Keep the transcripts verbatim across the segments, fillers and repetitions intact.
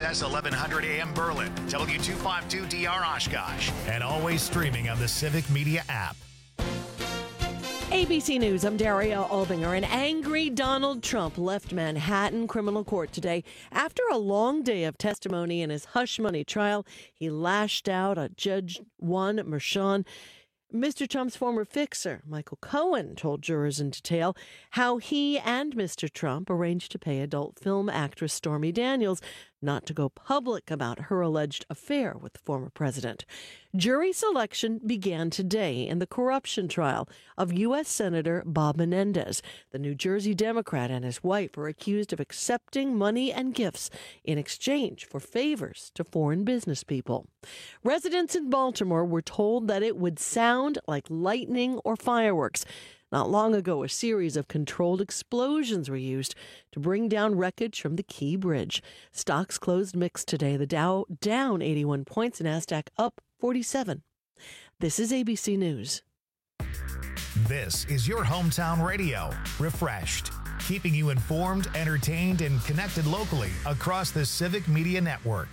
S eleven hundred A M Berlin, W two fifty-two D R Oshkosh, and always streaming on the Civic Media app. A B C News, I'm Daria Albinger. An angry Donald Trump left Manhattan criminal court today. After a long day of testimony in his hush money trial, he lashed out at Judge Juan Merchan. Mister Trump's former fixer, Michael Cohen, told jurors in detail how he and Mister Trump arranged to pay adult film actress Stormy Daniels not to go public about her alleged affair with the former president. Jury selection began today in the corruption trial of U S. Senator Bob Menendez. The New Jersey Democrat and his wife are accused of accepting money and gifts in exchange for favors to foreign business people. Residents in Baltimore were told that it would sound like lightning or fireworks. Not long ago, a series of controlled explosions were used to bring down wreckage from the Key Bridge. Stocks closed mixed today. The Dow down eighty-one points and NASDAQ up forty-seven. This is A B C News. This is your hometown radio, Refreshed, keeping you informed, entertained, and connected locally across the Civic Media Network.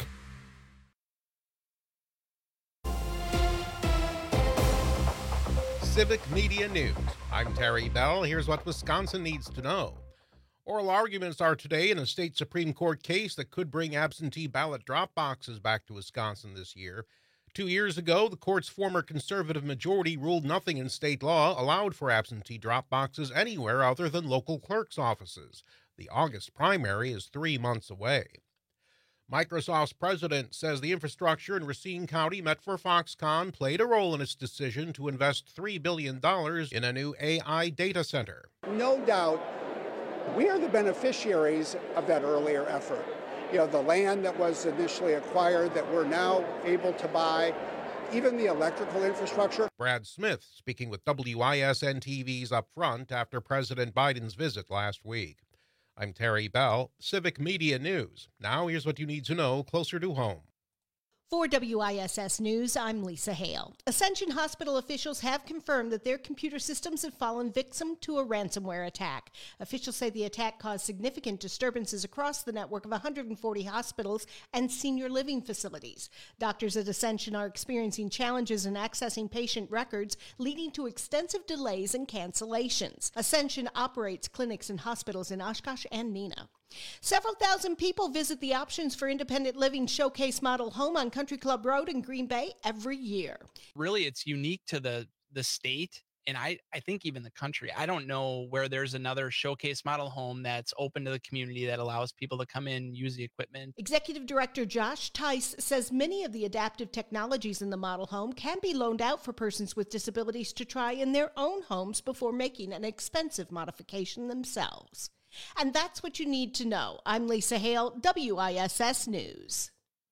Civic Media News. I'm Terry Bell. Here's what Wisconsin needs to know. Oral arguments are today in a state Supreme Court case that could bring absentee ballot drop boxes back to Wisconsin this year. Two years ago, the court's former conservative majority ruled nothing in state law allowed for absentee drop boxes anywhere other than local clerk's offices. The August primary is three months away. Microsoft's president says the infrastructure in Racine County met for Foxconn played a role in its decision to invest three billion dollars in a new A I data center. No doubt, we are the beneficiaries of that earlier effort. You know, the land that was initially acquired that we're now able to buy, even the electrical infrastructure. Brad Smith speaking with W I S N T V's Up Front after President Biden's visit last week. I'm Terry Bell, Civic Media News. Now here's what you need to know closer to home. For W I S S News, I'm Lisa Hale. Ascension Hospital officials have confirmed that their computer systems have fallen victim to a ransomware attack. Officials say the attack caused significant disturbances across the network of one hundred forty hospitals and senior living facilities. Doctors at Ascension are experiencing challenges in accessing patient records, leading to extensive delays and cancellations. Ascension operates clinics and hospitals in Oshkosh and Neenah. Several thousand people visit the Options for Independent Living Showcase Model Home on Country Club Road in Green Bay every year. Really, it's unique to the, the state, and I, I think even the country. I don't know where there's another showcase model home that's open to the community that allows people to come in, use the equipment. Executive Director Josh Tice says many of the adaptive technologies in the model home can be loaned out for persons with disabilities to try in their own homes before making an expensive modification themselves. And that's what you need to know. I'm Lisa Hale, W I S S News.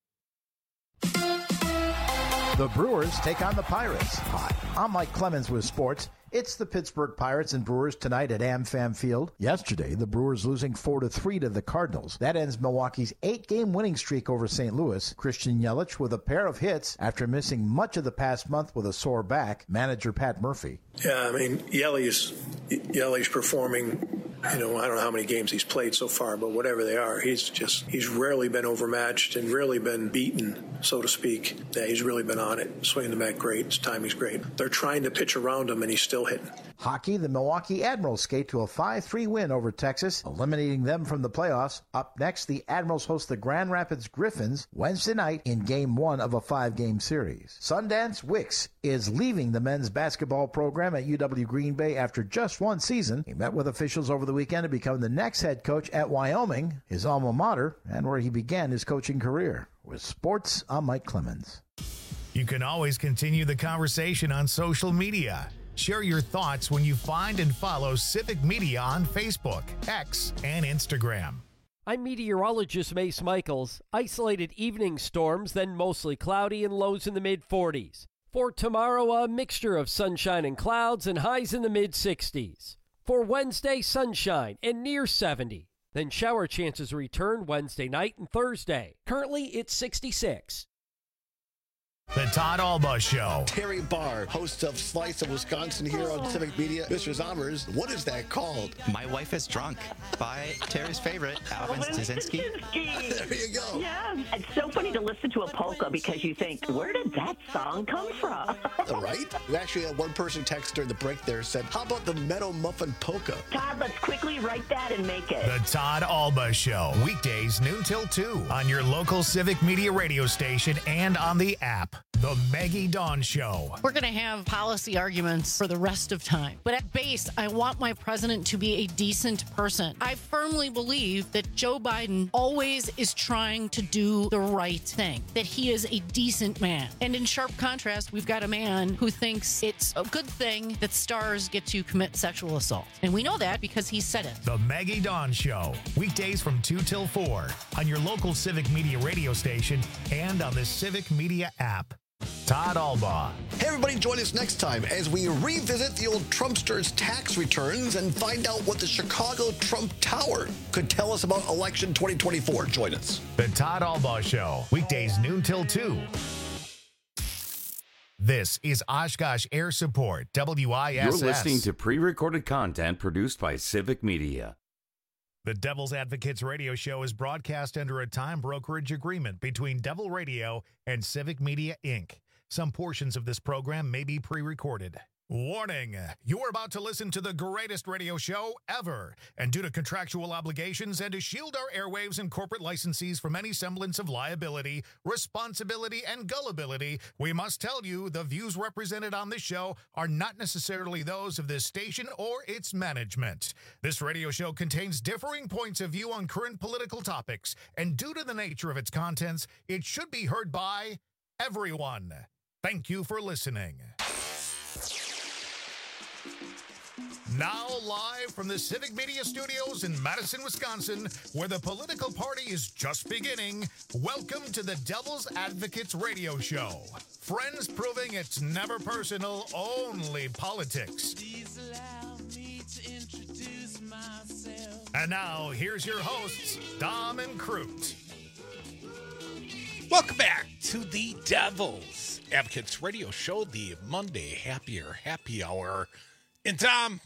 The Brewers take on the Pirates. Hi, I'm Mike Clemens with sports. It's the Pittsburgh Pirates and Brewers tonight at AmFam Field. Yesterday, the Brewers losing four to three to the Cardinals. That ends Milwaukee's eight-game winning streak over Saint Louis. Christian Yelich with a pair of hits after missing much of the past month with a sore back. Manager Pat Murphy. Yeah, I mean, Yelich, Yelich performing. You know, I don't know how many games he's played so far, but whatever they are, he's just, he's rarely been overmatched and rarely been beaten, so to speak. Yeah, he's really been on it. Swinging the bat great. His timing's great. They're trying to pitch around him, and he's still hitting. Hockey, the Milwaukee Admirals skate to a five three win over Texas, eliminating them from the playoffs. Up next, the Admirals host the Grand Rapids Griffins Wednesday night in game one of a five-game series. Sundance Wicks is leaving the men's basketball program at U W Green Bay after just one season. He met with officials over the weekend to become the next head coach at Wyoming, his alma mater, and where he began his coaching career. With sports, I'm Mike Clemens. You can always continue the conversation on social media. Share your thoughts when you find and follow Civic Media on Facebook, X, and Instagram. I'm meteorologist Mace Michaels. Isolated evening storms, then mostly cloudy and lows in the mid forties. For tomorrow, a mixture of sunshine and clouds and highs in the mid sixties. For Wednesday, sunshine and near seventy. Then shower chances return Wednesday night and Thursday. Currently, it's sixty-six. The Todd Alba Show. Terry Barr, host of Slice of Wisconsin here on Civic Media. Mister Zommers, what is that called? My Wife is Drunk by Terry's favorite, Alvin Stasinski. There you go. Yeah, it's so funny to listen to a polka because you think, where did that song come from? Right? We actually had one person text during the break there said, how about the Meadow Muffin Polka? Todd, let's quickly write that and make it. The Todd Alba Show. Weekdays noon till two on your local Civic Media radio station and on the app. The Maggie Dawn Show. We're going to have policy arguments for the rest of time. But at base, I want my president to be a decent person. I firmly believe that Joe Biden always is trying to do the right thing, that he is a decent man. And in sharp contrast, we've got a man who thinks it's a good thing that stars get to commit sexual assault. And we know that because he said it. The Maggie Dawn Show. Weekdays from two till four on your local Civic Media radio station and on the Civic Media app. Todd Alba. Hey, everybody, join us next time as we revisit the old Trumpster's tax returns and find out what the Chicago Trump Tower could tell us about election twenty twenty-four. Join us. The Todd Alba Show. Weekdays noon till two. This is Oshkosh Air Support, W I S S. You're listening to pre-recorded content produced by Civic Media. The Devil's Advocates radio show is broadcast under a time brokerage agreement between Devil Radio and Civic Media, Incorporated. Some portions of this program may be pre-recorded. Warning, you are about to listen to the greatest radio show ever, and due to contractual obligations and to shield our airwaves and corporate licensees from any semblance of liability, responsibility, and gullibility, we must tell you the views represented on this show are not necessarily those of this station or its management. This radio show contains differing points of view on current political topics, and due to the nature of its contents, it should be heard by everyone. Thank you for listening. Now live from the Civic Media Studios in Madison, Wisconsin, where the political party is just beginning, welcome to the Devil's Advocates radio show. Friends proving it's never personal, only politics. Please allow me to introduce myself. And now, here's your hosts, Dom and Crute. Welcome back to the Devil's Advocates radio show, the Monday Happier Happy Hour. And Dom,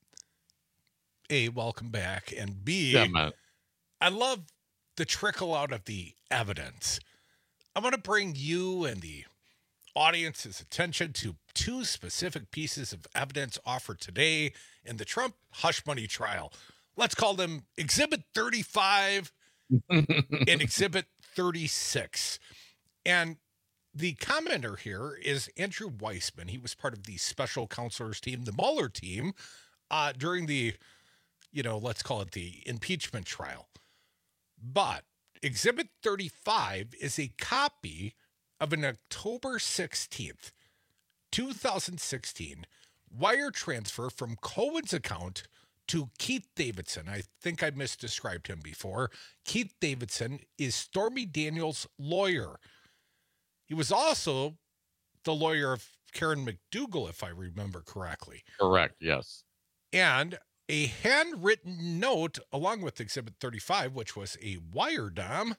A, welcome back, and B, yeah, man. I love the trickle out of the evidence. I want to bring you and the audience's attention to two specific pieces of evidence offered today in the Trump hush money trial. Let's call them Exhibit thirty-five and Exhibit thirty-six. And the commenter here is Andrew Weissman. He was part of the special counselors team, the Mueller team, uh, during the, you know, let's call it the impeachment trial. But Exhibit thirty-five is a copy of an October sixteenth, twenty sixteen wire transfer from Cohen's account to Keith Davidson. I think I misdescribed him before. Keith Davidson is Stormy Daniels' lawyer. He was also the lawyer of Karen McDougal, if I remember correctly. Correct, yes. And a handwritten note along with Exhibit thirty-five, which was a wire dom,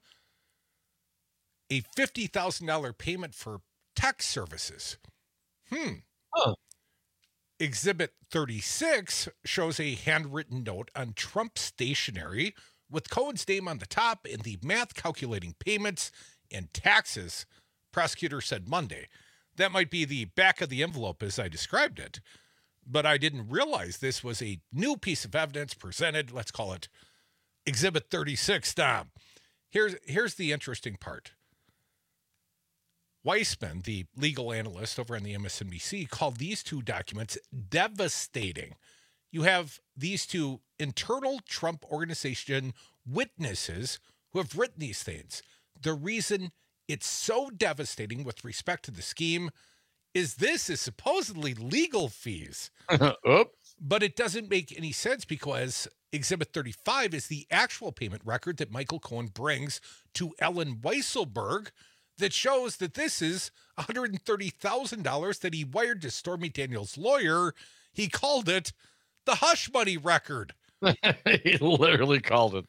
a fifty thousand dollars payment for tech services. Hmm. Oh. Exhibit thirty-six shows a handwritten note on Trump stationery with Cohen's name on the top and the math calculating payments and taxes, prosecutor said Monday. That might be the back of the envelope as I described it, but I didn't realize this was a new piece of evidence presented. Let's call it Exhibit thirty-six, Dom. Here's, here's the interesting part. Weissman, the legal analyst over on the M S N B C, called these two documents devastating. You have these two internal Trump organization witnesses who have written these things. The reason it's so devastating with respect to the scheme is this is supposedly legal fees. Oops. But it doesn't make any sense because Exhibit thirty-five is the actual payment record that Michael Cohen brings to Ellen Weisselberg that shows that this is one hundred thirty thousand dollars that he wired to Stormy Daniels' lawyer. He called it the hush money record. He literally called it that.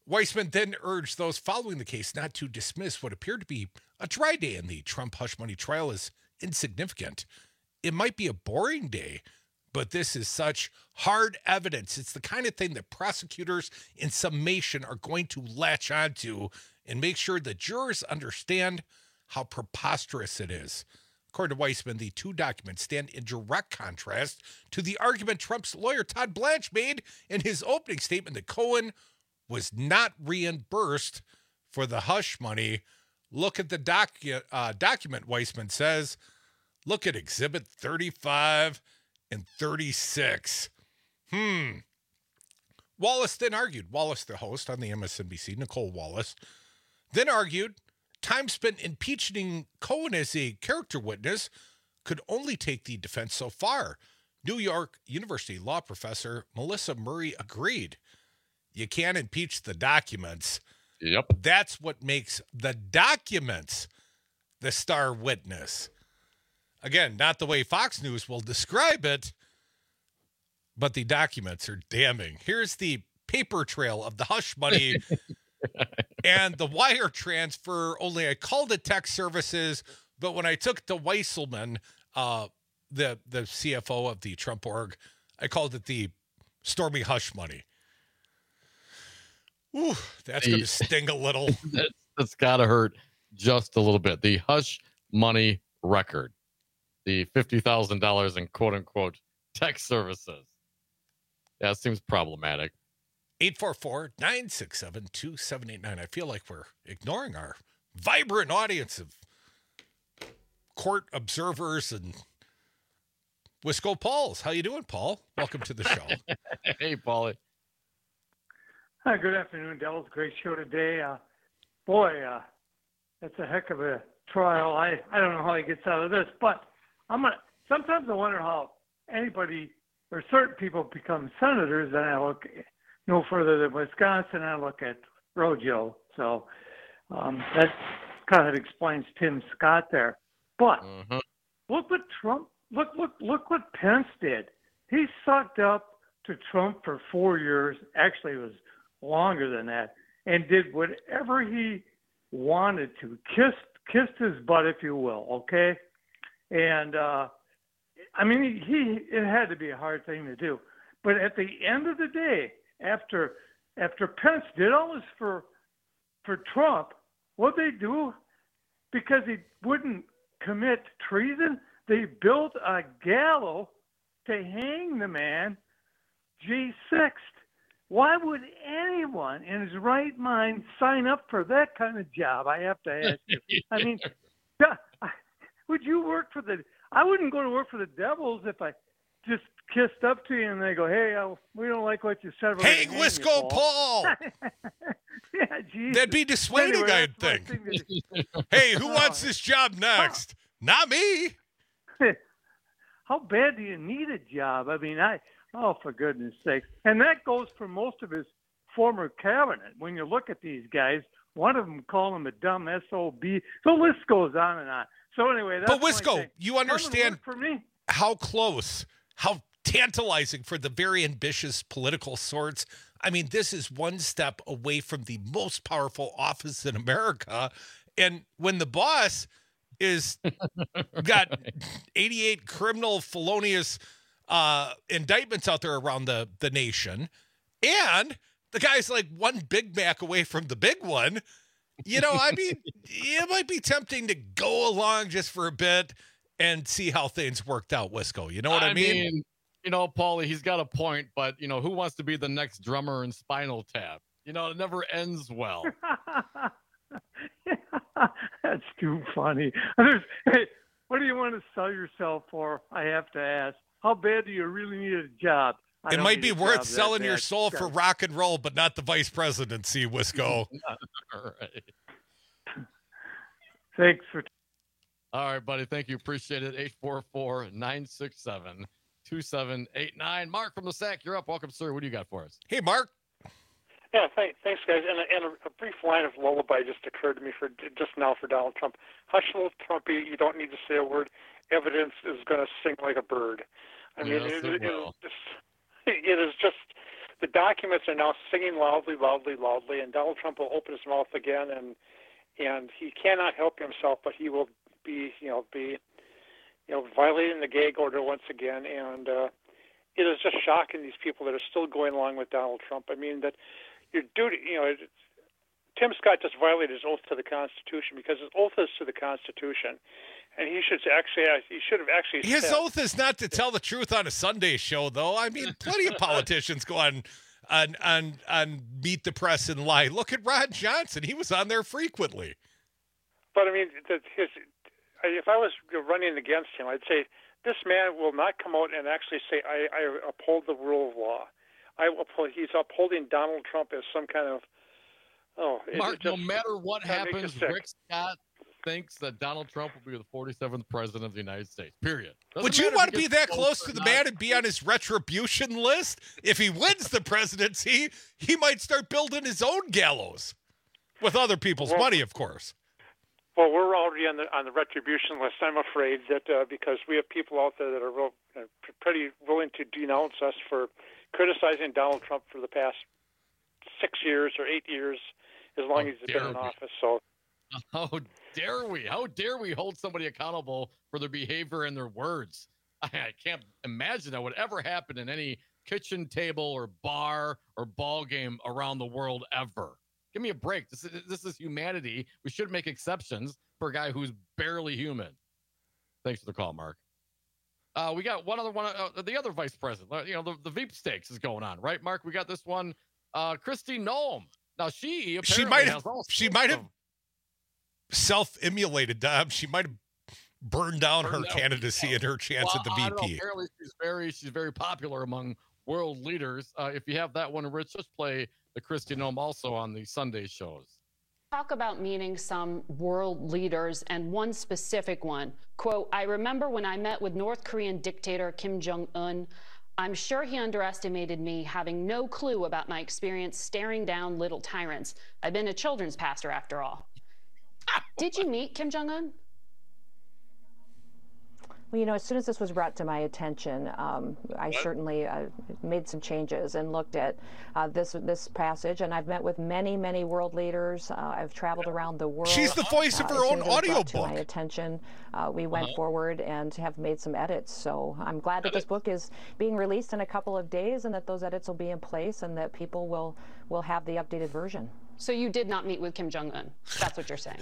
Weissman then urged those following the case not to dismiss what appeared to be a dry day in the Trump hush money trial as insignificant. It might be a boring day, but this is such hard evidence. It's the kind of thing that prosecutors in summation are going to latch onto and make sure the jurors understand how preposterous it is. According to Weissman, the two documents stand in direct contrast to the argument Trump's lawyer Todd Blanche made in his opening statement that Cohen was not reimbursed for the hush money. Look at the docu- uh, document, Weissman says. Look at Exhibit thirty-five and thirty-six. Hmm. Wallace then argued, Wallace, the host on the M S N B C, Nicole Wallace, then argued time spent impeaching Cohen as a character witness could only take the defense so far. New York University law professor Melissa Murray agreed. You can't impeach the documents. Yep. That's what makes the documents the star witness. Again, not the way Fox News will describe it, but the documents are damning. Here's the paper trail of the hush money and the wire transfer. Only I called it tech services, but when I took to Weisselman, uh, the, the C F O of the Trump org, I called it the Stormy hush money. Ooh, that's going to sting a little. That's, that's got to hurt just a little bit. The hush money record, the fifty thousand dollars in quote unquote tech services. Yeah, it seems problematic. eight four four, nine six seven, two seven eight nine. I feel like we're ignoring our vibrant audience of court observers and Wisco Pauls. How you doing, Paul? Welcome to the show. Hey, Paulie. Hi, good afternoon, Devils. Great show today. Uh, boy, uh, that's a heck of a trial. I, I don't know how he gets out of this, but I'm gonna. Sometimes I wonder how anybody or certain people become senators. And I look no further than Wisconsin. I look at Rojo. So um, that kind of explains Tim Scott there. But mm-hmm. look what Trump. Look, look, look what Pence did. He sucked up to Trump for four years. Actually, it was longer than that, and did whatever he wanted to, kissed kissed his butt, if you will, okay? And uh, I mean, he, he it had to be a hard thing to do, but at the end of the day, after after Pence did all this for for Trump, what they do, because he wouldn't commit treason, they built a gallows to hang the man J sixth. Why would anyone in his right mind sign up for that kind of job? I have to ask you. I mean, would you work for the – I wouldn't go to work for the Devils if I just kissed up to you and they go, hey, uh, we don't like what you said. Hey, Wisco Paul. Yeah, geez. That'd be dissuading, anyway, I'd think. Hey, who wants this job next? Not me. How bad do you need a job? I mean, I – oh, for goodness sakes. And that goes for most of his former cabinet. When you look at these guys, one of them called him a dumb S O B. The list goes on and on. So anyway, that's But Wisco, you understand for me. how close, how tantalizing for the very ambitious political sorts. I mean, this is one step away from the most powerful office in America. And when the boss is got eighty-eight criminal felonious uh, indictments out there around the, the nation, and the guy's like one Big Mac away from the big one, you know, I mean, it might be tempting to go along just for a bit and see how things worked out, Wisco. You know what I, I mean? mean? You know, Paulie, he's got a point, but, you know, who wants to be the next drummer in Spinal Tap? You know, it never ends well. That's too funny. There's, hey, what do you want to sell yourself for? I have to ask. How bad do you really need a job? I It don't might need be a worth job selling that your bad. soul for rock and roll, but not the vice presidency, Wisco. All right. Thanks for. All right, buddy. Thank you. Appreciate it. eight four four, nine six seven, two seven eight nine. Mark from the Sack, you're up. Welcome, sir. What do you got for us? Hey, Mark. Yeah, thanks, thanks guys. And, a, and a, a brief line of lullaby just occurred to me for just now for Donald Trump. Hush, little Trumpy, you don't need to say a word. Evidence is going to sing like a bird. I mean, Yes, it, it it, will. it, is, it is just the documents are now singing loudly, loudly, loudly, and Donald Trump will open his mouth again, and and he cannot help himself, but he will be, you know, be, you know, violating the gag order once again, and uh, it is just shocking these people that are still going along with Donald Trump. I mean, that your duty, you know, it's, Tim Scott just violated his oath to the Constitution because his oath is to the Constitution, and he should actually, he should have actually. His said, oath is not to tell the truth on a Sunday show, though. I mean, plenty of politicians go on, on, on, on Meet the Press and lie. Look at Ron Johnson; he was on there frequently. But I mean, that his, if I was running against him, I'd say this man will not come out and actually say, "I, I uphold the rule of law." I uphold, he's upholding Donald Trump as some kind of. Oh, it, Mark, it just, no matter what happens, sick. Rick Scott thinks that Donald Trump will be the forty-seventh president of the United States, period. Doesn't Would you matter want if to he be gets that close votes to or the not. man and be on his retribution list? If he wins the presidency, he might start building his own gallows with other people's Well- money, of course. Well, we're already on the on the retribution list. I'm afraid that uh, because we have people out there that are real, uh, pretty willing to denounce us for criticizing Donald Trump for the past six years or eight years, as long How as he's been dare in we. office. So, How dare we? How dare we hold somebody accountable for their behavior and their words? I, I can't imagine that would ever happen in any kitchen table or bar or ball game around the world ever. Give me a break. This is this is humanity. We should make exceptions for a guy who's barely human. Thanks for the call, Mark. Uh, we got one other one. Uh, the other vice president. Uh, You know, the, the Veep stakes is going on, right, Mark? We got this one. Uh, Kristi Noem. Now she apparently She might has have. all She sorts might of- have self-immolated. Dom. She might have burned down her Burned out. candidacy and her chance Well, at the I don't know. V P. Apparently, she's very she's very popular among world leaders. Uh, if you have that one, Rich, just play the Kristi Noem also on the Sunday shows. Talk about meeting some world leaders and one specific one. Quote, I remember when I met with North Korean dictator Kim Jong-un, I'm sure he underestimated me, having no clue about my experience staring down little tyrants. I've been a children's pastor after all. Did you meet Kim Jong-un? Well, you know, as soon as this was brought to my attention, um, I certainly uh, made some changes and looked at uh, this this passage. And I've met with many, many world leaders. Uh, I've traveled around the world. She's the voice of Uh, her as own soon as it was brought audiobook. To my attention, uh, we went Uh-huh. forward and have made some edits. So I'm glad that this book is being released in a couple of days, and that those edits will be in place, and that people will will have the updated version. So you did not meet with Kim Jong-un. That's what you're saying.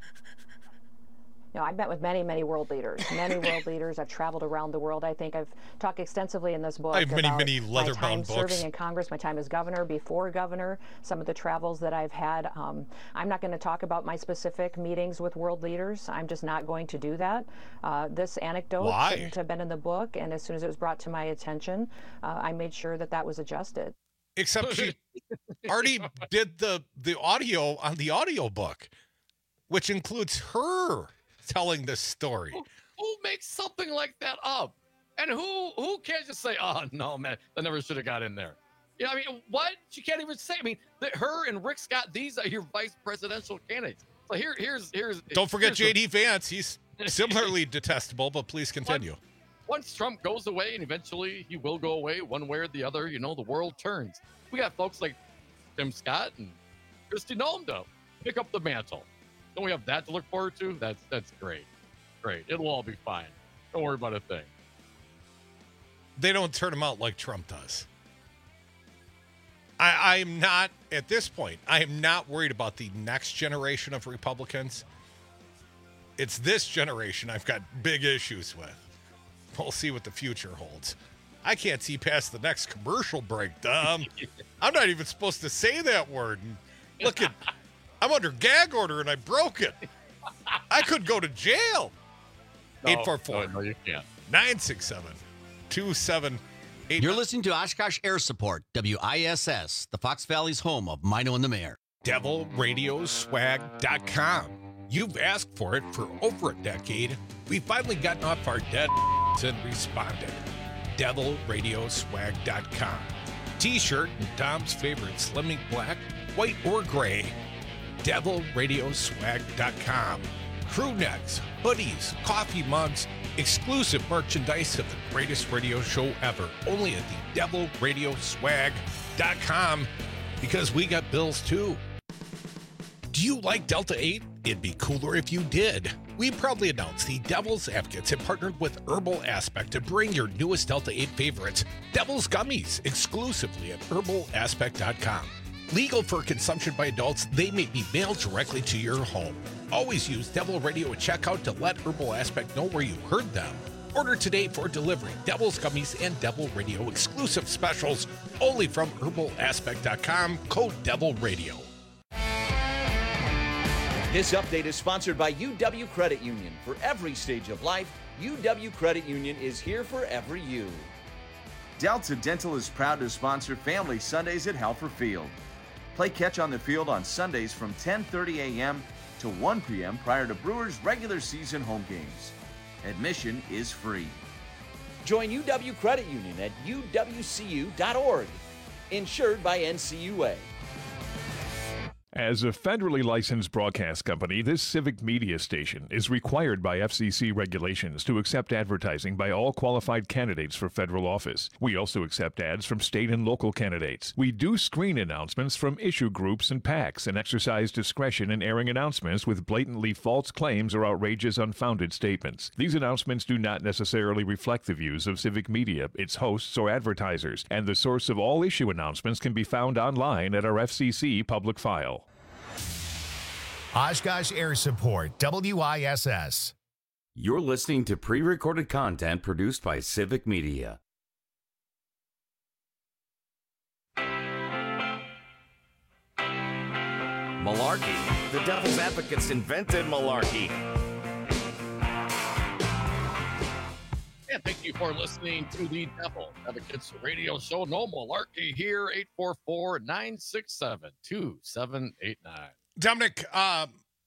No, I've met with many, many world leaders, many world leaders. I've traveled around the world. I think I've talked extensively in this book I have many, about many my leather-bound time books. serving in Congress, my time as governor, before governor, some of the travels that I've had. Um, I'm not going to talk about my specific meetings with world leaders. I'm just not going to do that. Uh, this anecdote Why? shouldn't have been in the book, and as soon as it was brought to my attention, uh, I made sure that that was adjusted. Except she already did the the audio on the audiobook, which includes her telling this story. Who, who makes something like that up? And who who can't just say, "Oh no, man, that never should have got in there." You know, I mean, what? She can't even say. I mean, the, her and Rick Scott, these are your vice presidential candidates. So here, here's here's. Don't forget here's the- J D Vance. He's similarly detestable, but please continue. Once Trump goes away, and eventually he will go away one way or the other, you know, the world turns. We got folks like Tim Scott and Kristi Noem to pick up the mantle. Don't we have that to look forward to? That's that's great. Great. It'll all be fine. Don't worry about a thing. They don't turn him out like Trump does. I, I am not, at this point, I am not worried about the next generation of Republicans. It's this generation I've got big issues with. We'll see what the future holds. I can't see past the next commercial break, Dom. I'm not even supposed to say that word. And look at, I'm under gag order and I broke it. I could go to jail. No, eight four four, no, no, you can't. nine six seven, two seven eight. You're listening to Oshkosh Air Support, W I S S, the Fox Valley's home of Mino and the Mayor. devil radio swag dot com. You've asked for it for over a decade. We've finally gotten off our dead and responded. devil radio swag dot com. T-shirt and Dom's favorite Slimming Black, white or gray. devil radio swag dot com. Crew necks, hoodies, coffee mugs, exclusive merchandise of the greatest radio show ever. Only at the devil radio swag dot com because we got bills too. Do you like Delta eight? It'd be cooler if you did. We proudly announce the Devil's Advocates have partnered with Herbal Aspect to bring your newest Delta eight favorites, Devil's Gummies, exclusively at herbal aspect dot com. Legal for consumption by adults, they may be mailed directly to your home. Always use Devil Radio at checkout to let Herbal Aspect know where you heard them. Order today for delivery. Devil's Gummies and Devil Radio exclusive specials only from herbal aspect dot com, code Devil Radio. This update is sponsored by U W Credit Union. For every stage of life, U W Credit Union is here for every you. Delta Dental is proud to sponsor Family Sundays at Halfer Field. Play catch on the field on Sundays from ten thirty a.m. to one p.m. prior to Brewers' regular season home games. Admission is free. Join U W Credit Union at U W C U dot org. Insured by N C U A. As a federally licensed broadcast company, this civic media station is required by F C C regulations to accept advertising by all qualified candidates for federal office. We also accept ads from state and local candidates. We do screen announcements from issue groups and PACs and exercise discretion in airing announcements with blatantly false claims or outrageous, unfounded statements. These announcements do not necessarily reflect the views of civic media, its hosts, or advertisers, and the source of all issue announcements can be found online at our F C C public file. Oshkosh Air Support, W I S S. You're listening to pre-recorded content produced by Civic Media. Malarkey. The Devil's Advocates invented malarkey. And thank you for listening to the Devil Advocates radio show. No malarkey here, eight four four, nine six seven, two seven eight nine. Dominic, uh,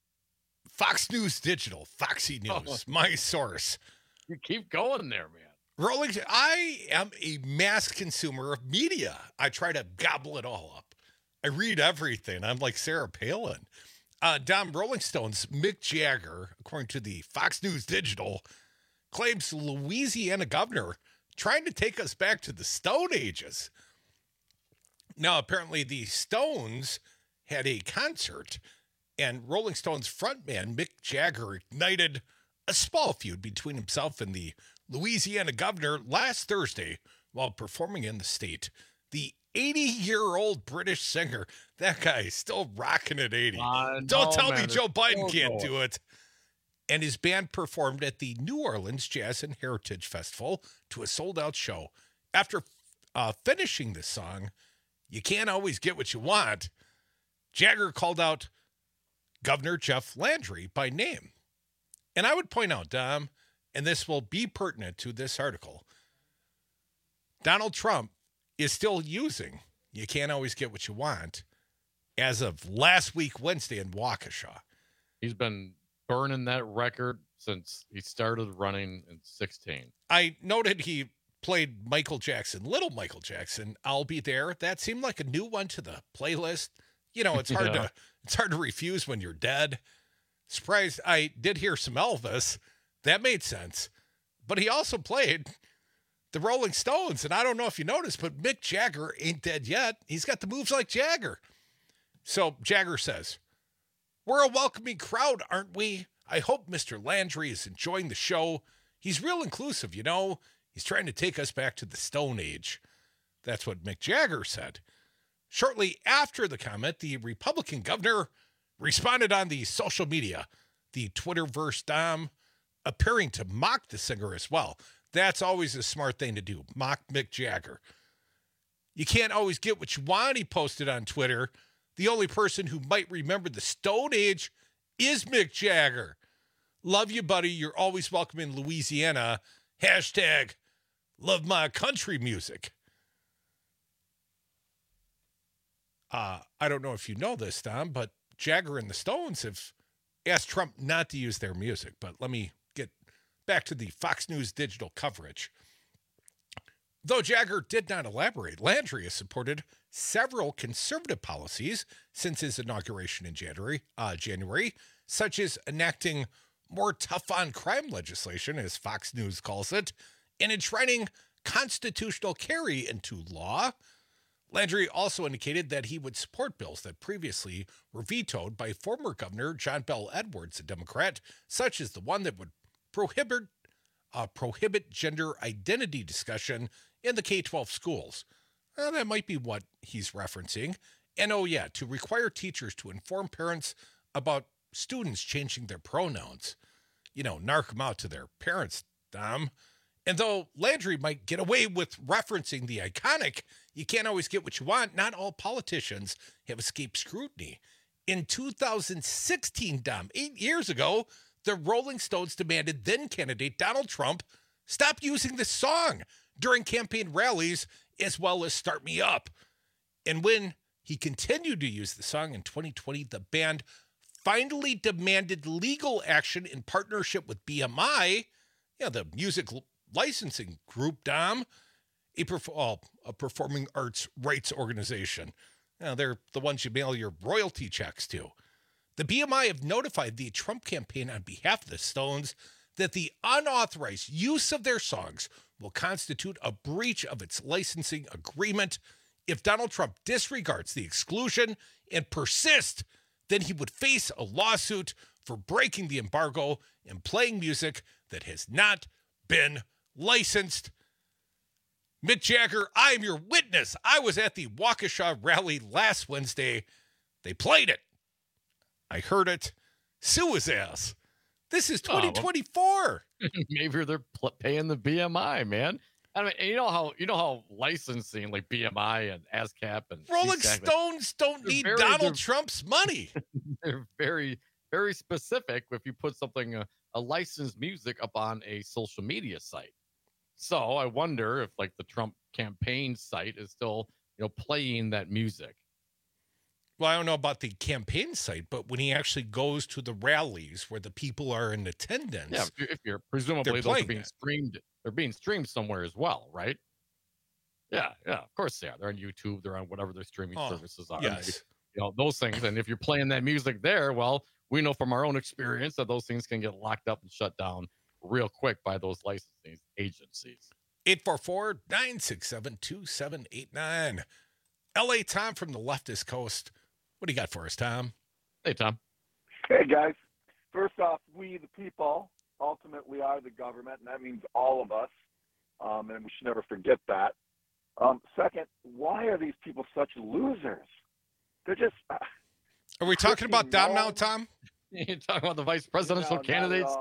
Fox News Digital, Foxy News, oh, my source. You keep going there, man. Rolling, I am a mass consumer of media. I try to gobble it all up. I read everything. I'm like Sarah Palin. Uh, Dom, Rolling Stones, Mick Jagger, according to the Fox News Digital, claims Louisiana governor trying to take us back to the Stone Ages. Now, apparently the Stones had a concert, and Rolling Stones frontman Mick Jagger ignited a small feud between himself and the Louisiana governor last Thursday while performing in the state. The eighty-year-old British singer, that guy is still rocking at eighty. Uh, Don't no, tell man, me Joe Biden so can't cool. do it. And his band performed at the New Orleans Jazz and Heritage Festival to a sold-out show. After uh, finishing this song, "You Can't Always Get What You Want," Jagger called out Governor Jeff Landry by name. And I would point out, Dom, and this will be pertinent to this article, Donald Trump is still using "You Can't Always Get What You Want" as of last week, Wednesday, in Waukesha. He's been burning that record since he started running in sixteen. I noted he played Michael Jackson, Little Michael Jackson, "I'll Be There." That seemed like a new one to the playlist. You know, it's hard yeah. to it's hard to refuse when you're dead. Surprised I did hear some Elvis. That made sense. But he also played the Rolling Stones. And I don't know if you noticed, but Mick Jagger ain't dead yet. He's got the moves like Jagger. So Jagger says, "We're a welcoming crowd, aren't we? I hope Mister Landry is enjoying the show. He's real inclusive, you know. He's trying to take us back to the Stone Age." That's what Mick Jagger said. Shortly after the comment, the Republican governor responded on the social media, the Twitterverse, Dom, appearing to mock the singer as well. That's always a smart thing to do, mock Mick Jagger. "You can't always get what you want," he posted on Twitter. "The only person who might remember the Stone Age is Mick Jagger. Love you, buddy. You're always welcome in Louisiana. Hashtag love my country music." Uh, I don't know if you know this, Tom, but Jagger and the Stones have asked Trump not to use their music. But let me get back to the Fox News Digital coverage. Though Jagger did not elaborate, Landry has supported several conservative policies since his inauguration in January, uh, January, such as enacting more tough-on-crime legislation, as Fox News calls it, and enshrining constitutional carry into law. Landry also indicated that he would support bills that previously were vetoed by former Governor John Bell Edwards, a Democrat, such as the one that would prohibit uh, prohibit gender identity discussion in the K twelve schools. Uh, that might be what he's referencing. And oh yeah, to require teachers to inform parents about students changing their pronouns. You know, narc them out to their parents, Dom. And though Landry might get away with referencing the iconic, you can't always get what you want, not all politicians have escaped scrutiny. In two thousand sixteen, Dom, eight years ago, the Rolling Stones demanded then-candidate Donald Trump stop using the song during campaign rallies, as well as Start Me Up. And when he continued to use the song in twenty twenty, the band finally demanded legal action in partnership with B M I, yeah, the music licensing group, Dom, a, perf- oh, a performing arts rights organization. Now, they're the ones you mail your royalty checks to. The B M I have notified the Trump campaign on behalf of the Stones that the unauthorized use of their songs will constitute a breach of its licensing agreement. If Donald Trump disregards the exclusion and persists, then he would face a lawsuit for breaking the embargo and playing music that has not been licensed. Mick Jagger, I am your witness. I was at the Waukesha rally last Wednesday. They played it. I heard it. Sue his ass. This is twenty twenty-four. Oh, well, maybe they're pl- paying the B M I, man. I mean, you know how you know how licensing like B M I and ASCAP and Rolling C SAC, Stones don't need very, Donald Trump's money. They're very, very specific if you put something uh, a licensed music up on a social media site. So I wonder if like the Trump campaign site is still, you know, playing that music. Well, I don't know about the campaign site, but when he actually goes to the rallies where the people are in attendance, yeah, if you're, if you're presumably those are being it. streamed, they're being streamed somewhere as well, right? Yeah, yeah, of course they are. They're on YouTube, they're on whatever their streaming Oh, services are. yes. Maybe, you know, those things. And if you're playing that music there, well, we know from our own experience that those things can get locked up and shut down real quick by those licensing agencies. eight four four, nine six seven, two seven eight nine. L A Tom from the leftist coast. What do you got for us, Tom? Hey, Tom. Hey, guys. First off, we, the people, ultimately are the government, and that means all of us, um, and we should never forget that. Um, second, why are these people such losers? They're just... Uh, are we talking about Dom now, Tom? You're talking about the vice presidential no, candidates?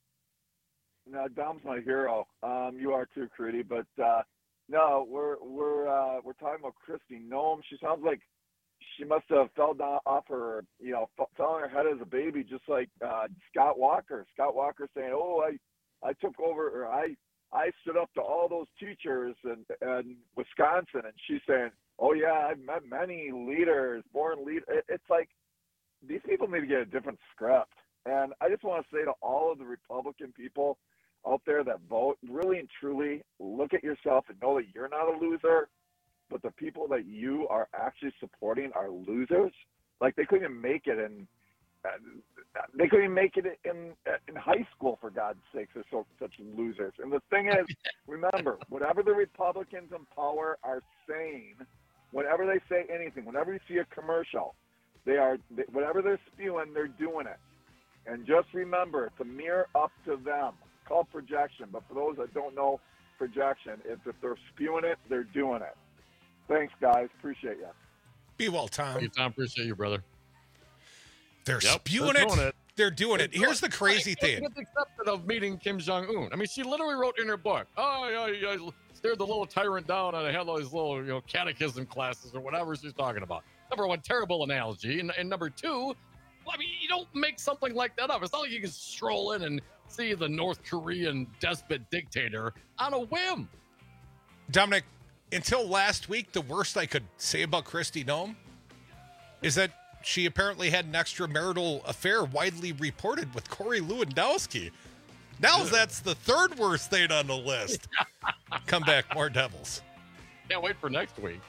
No, Dom's my hero. Um, you are too, Crudy. But uh, no, we're we're uh, we're talking about Kristi Noem. She sounds like she must have fell down off her, you know, fell on her head as a baby, just like uh, Scott Walker. Scott Walker saying, "Oh, I, I took over, or I, I stood up to all those teachers in, in Wisconsin," and she's saying, "Oh yeah, I've met many leaders, born leaders." It, it's like these people need to get a different script. And I just want to say to all of the Republican people out there that vote, really and truly, look at yourself and know that you're not a loser. But the people that you are actually supporting are losers. Like they couldn't even make it in, uh, they couldn't even make it in in high school, for God's sakes. They're so such losers. And the thing is, remember, whatever the Republicans in power are saying, whenever they say anything, whenever you see a commercial, they are they, whatever they're spewing, they're doing it. And just remember, it's a mirror up to them. It's called projection. But for those that don't know projection, it's if they're spewing it, they're doing it. Thanks, guys. Appreciate you. Be well, Tom. Hey, Tom, appreciate you, brother. They're Yep, spewing they're it. doing it. They're doing it. They're Here's the doing it. crazy Like, thing. It's accepted of meeting Kim Jong-un. I mean, she literally wrote in her book, oh, yeah, I stared the little tyrant down and I had all these little, you know, catechism classes or whatever she's talking about. Number one, terrible analogy. And, and number two, well, I mean, you don't make something like that up. It's not like you can stroll in and see the North Korean despot dictator on a whim. Dominic, until last week, the worst I could say about Kristi Noem is that she apparently had an extramarital affair widely reported with Corey Lewandowski. Now Good. That's the third worst thing on the list. Come back, more Devils. Can't wait for next week.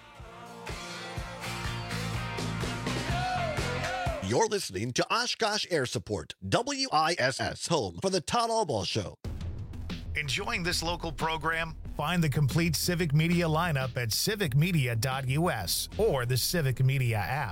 You're listening to Oshkosh Air Support, W I S S, home for the Todd Albaugh Show. Enjoying this local program? Find the complete Civic Media lineup at civic media dot u s or the Civic Media app.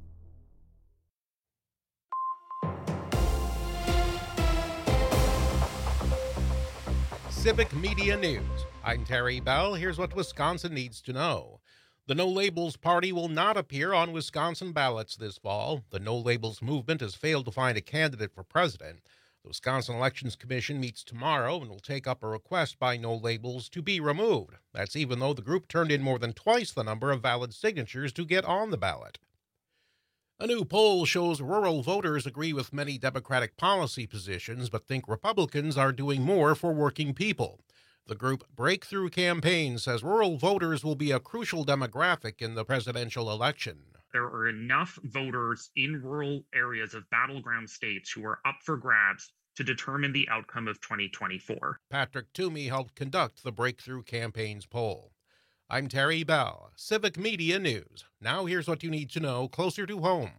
Civic Media News. I'm Terry Bell. Here's what Wisconsin needs to know. The No Labels Party will not appear on Wisconsin ballots this fall. The No Labels movement has failed to find a candidate for president. The Wisconsin Elections Commission meets tomorrow and will take up a request by No Labels to be removed. That's even though the group turned in more than twice the number of valid signatures to get on the ballot. A new poll shows rural voters agree with many Democratic policy positions, but think Republicans are doing more for working people. The group Breakthrough Campaign says rural voters will be a crucial demographic in the presidential election. There are enough voters in rural areas of battleground states who are up for grabs to determine the outcome of twenty twenty-four. Patrick Toomey helped conduct the Breakthrough Campaign's poll. I'm Terry Bell, Civic Media News. Now here's what you need to know closer to home.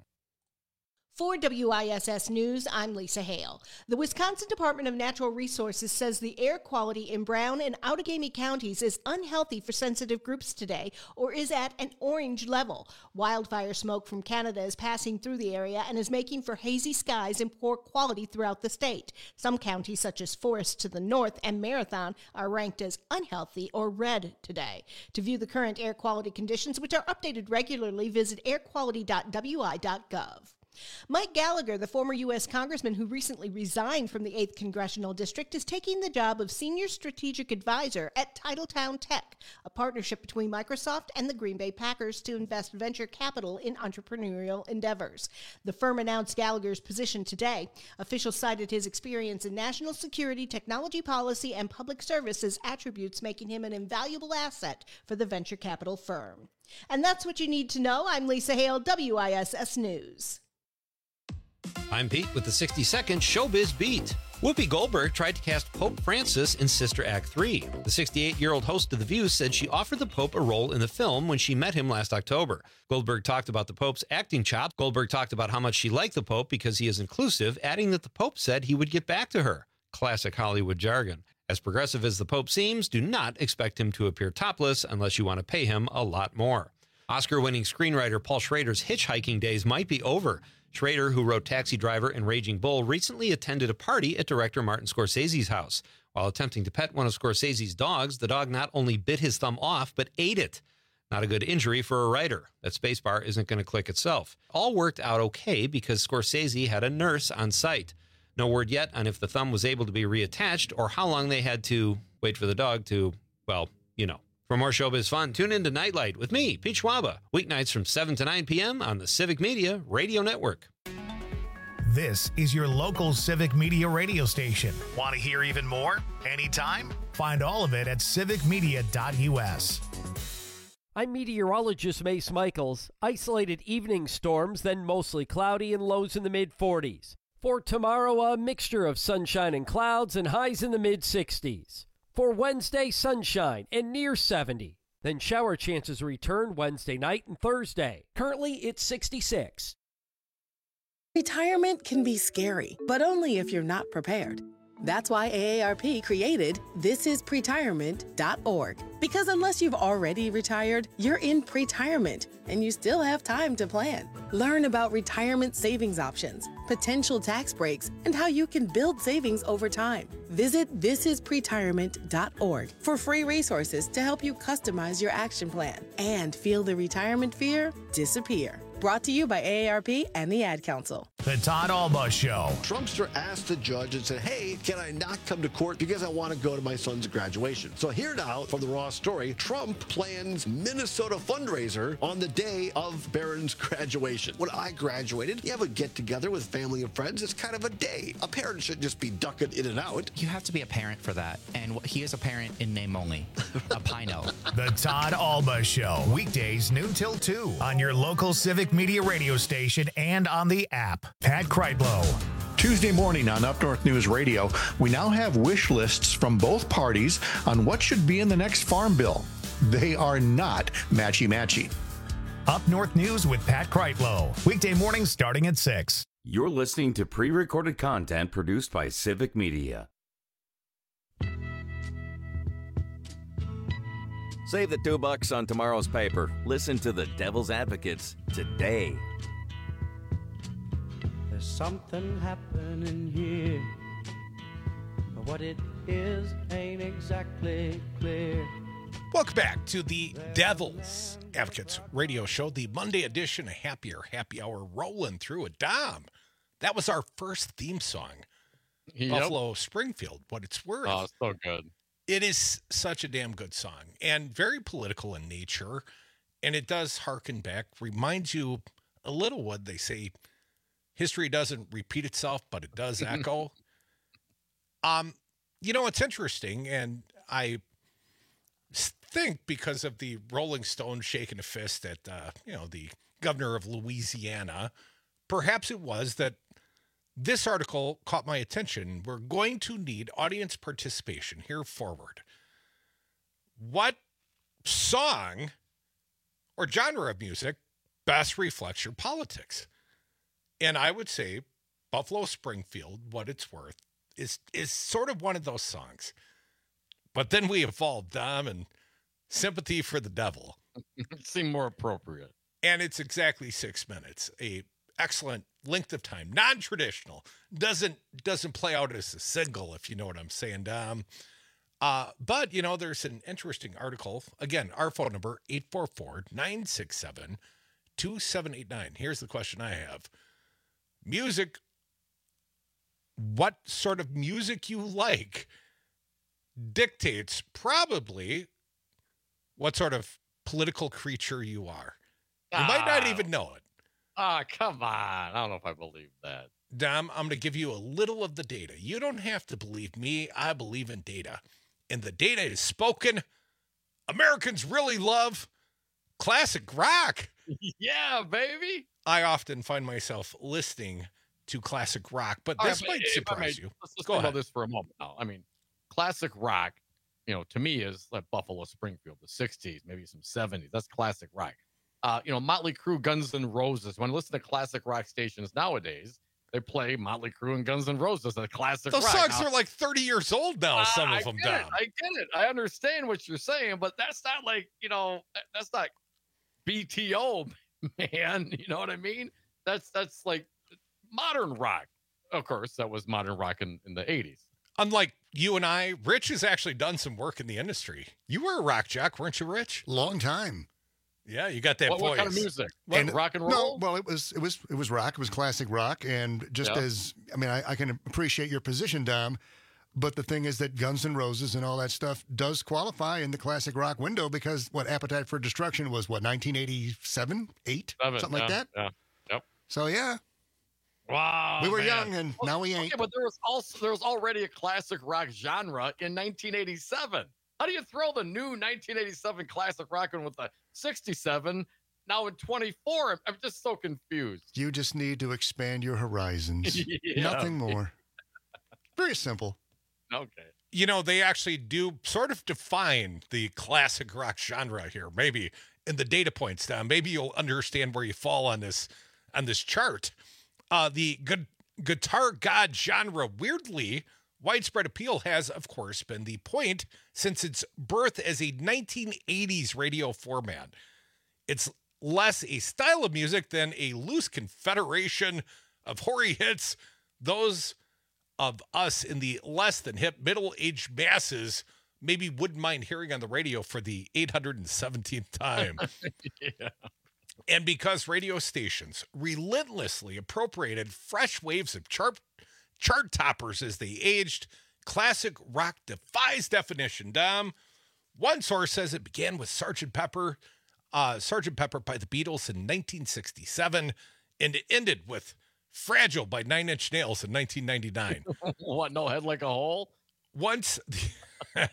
For W I S S News, I'm Lisa Hale. The Wisconsin Department of Natural Resources says the air quality in Brown and Outagamie counties is unhealthy for sensitive groups today, or is at an orange level. Wildfire smoke from Canada is passing through the area and is making for hazy skies and poor quality throughout the state. Some counties, such as Forest to the north and Marathon, are ranked as unhealthy or red today. To view the current air quality conditions, which are updated regularly, visit air quality dot w i dot gov. Mike Gallagher, the former U S congressman who recently resigned from the eighth Congressional District, is taking the job of Senior Strategic Advisor at Titletown Tech, a partnership between Microsoft and the Green Bay Packers to invest venture capital in entrepreneurial endeavors. The firm announced Gallagher's position today. Officials cited his experience in national security, technology policy, and public service as attributes making him an invaluable asset for the venture capital firm. And that's what you need to know. I'm Lisa Hale, W I S S News. I'm Pete with the sixty second Showbiz Beat. Whoopi Goldberg tried to cast Pope Francis in Sister Act three. The sixty-eight-year-old host of The View said she offered the Pope a role in the film when she met him last October. Goldberg talked about the Pope's acting chops. Goldberg talked about how much she liked the Pope because he is inclusive, adding that the Pope said he would get back to her. Classic Hollywood jargon. As progressive as the Pope seems, do not expect him to appear topless unless you want to pay him a lot more. Oscar-winning screenwriter Paul Schrader's hitchhiking days might be over. Schrader, who wrote Taxi Driver and Raging Bull, recently attended a party at director Martin Scorsese's house. While attempting to pet one of Scorsese's dogs, the dog not only bit his thumb off, but ate it. Not a good injury for a writer. That spacebar isn't going to click itself. All worked out okay because Scorsese had a nurse on site. No word yet on if the thumb was able to be reattached or how long they had to wait for the dog to, well, you know. For more showbiz fun, tune in to Nightlight with me, Pete Schwaba, weeknights from seven to nine p.m. on the Civic Media Radio Network. This is your local Civic Media radio station. Want to hear even more? Anytime? Find all of it at civic media dot u s. I'm meteorologist Mace Michaels. Isolated evening storms, then mostly cloudy and lows in the mid forties. For tomorrow, a mixture of sunshine and clouds and highs in the mid sixties. For Wednesday, sunshine and near seventy. Then shower chances return Wednesday night and Thursday. Currently, it's sixty-six. Retirement can be scary, but only if you're not prepared. That's why A A R P created this is pretirement dot org. Because unless you've already retired, you're in pretirement, and you still have time to plan. Learn about retirement savings options, potential tax breaks, and how you can build savings over time. Visit this is pretirement dot org for free resources to help you customize your action plan and feel the retirement fear disappear. Brought to you by A A R P and the Ad Council. The Todd Alba Show. Trumpster asked the judge and said, hey, can I not come to court because I want to go to my son's graduation? So here now, from the Raw story, Trump plans Minnesota fundraiser on the day of Barron's graduation. When I graduated, you have a get-together with family and friends. It's kind of a day. A parent shouldn't just be ducking in and out. You have to be a parent for that. And he is a parent in name only. A Pino. The Todd Alba Show. Weekdays noon till two on your local Civic Media radio station and on the app. Pat Kreitlow. Tuesday morning on Up North News Radio, we now have wish lists from both parties on what should be in the next farm bill. They are not matchy-matchy. Up North News with Pat Kreitlow. Weekday mornings starting at six. You're listening to pre-recorded content produced by Civic Media. Save the two bucks on tomorrow's paper. Listen to the Devil's Advocates today. There's something happening here, but what it is ain't exactly clear. Welcome back to the Devil's Advocates radio show, the Monday edition of Happier Happy Hour, rolling through it. Dom, that was our first theme song. Yep. Buffalo Springfield, what it's worth. Oh, so good. It is such a damn good song and very political in nature. And it does harken back, reminds you a little what they say, history doesn't repeat itself, but it does echo. um, you know, it's interesting. And I think because of the Rolling Stones shaking a fist at, uh, you know, the governor of Louisiana, perhaps it was that this article caught my attention. We're going to need audience participation here forward. What song or genre of music best reflects your politics? And I would say Buffalo Springfield, what it's worth, is is sort of one of those songs. But then we evolved, Dom, and Sympathy for the Devil. It seemed more appropriate. And it's exactly six minutes. A excellent length of time, non-traditional, doesn't doesn't play out as a single, if you know what I'm saying. Um, uh, but, you know, there's an interesting article. Again, our phone number, eight four four, nine six seven, two seven eight nine. Here's the question I have. Music, what sort of music you like dictates probably what sort of political creature you are. You ah. might not even know it. Ah, oh, come on. I don't know if I believe that. Dom, I'm going to give you a little of the data. You don't have to believe me. I believe in data. And the data is spoken. Americans really love classic rock. Yeah, baby. I often find myself listening to classic rock, but All this right, might surprise may, you. Let's, let's Go think ahead. about this for a moment now. I mean, classic rock, you know, to me is like Buffalo Springfield, the sixties, maybe some seventies. That's classic rock. Uh, you know, Motley Crue, Guns N' Roses. When I listen to classic rock stations nowadays, they play Motley Crue and Guns N' Roses, a classic Those rock. songs now, are like thirty years old now, uh, some of I them, get Dom. It, I get it. I understand what you're saying, but that's not like, you know, that's not B T O, man. You know what I mean? That's that's like modern rock. Of course, that was modern rock in, in the eighties. Unlike you and I, Rich has actually done some work in the industry. You were a rock jock, weren't you, Rich? Long time. Yeah, you got that what, voice. What kind of music? What, and, rock and roll? No, well, it was it was it was rock. It was classic rock, and just yeah. as I mean, I, I can appreciate your position, Dom. But the thing is that Guns N' Roses and all that stuff does qualify in the classic rock window because what Appetite for Destruction was what nineteen eighty-seven, eight, Seven, something yeah, like that. Yeah. Yep. So yeah. Wow. We were man. young, and well, now we ain't. Okay, but there was also there was already a classic rock genre in nineteen eighty-seven. How do you throw the new nineteen eighty-seven classic rock in with the sixty-seven? Now in twenty-four, I'm just so confused. You just need to expand your horizons. Yeah. Nothing more. Very simple. Okay. You know, they actually do sort of define the classic rock genre here. Maybe in the data points down, maybe you'll understand where you fall on this on this chart. Uh, the gu- guitar god genre, weirdly, widespread appeal has, of course, been the point since its birth as a nineteen eighties radio format. It's less a style of music than a loose confederation of hoary hits. Those of us in the less than hip middle-aged masses maybe wouldn't mind hearing on the radio for the eight hundred seventeenth time. Yeah. And because radio stations relentlessly appropriated fresh waves of chart, chart toppers as they aged, classic rock defies definition, Dom. One source says it began with Sergeant Pepper, uh, Sergeant Pepper by the Beatles in nineteen sixty-seven, and it ended with Fragile by Nine Inch Nails in nineteen ninety-nine. What, no head like a hole? Once the,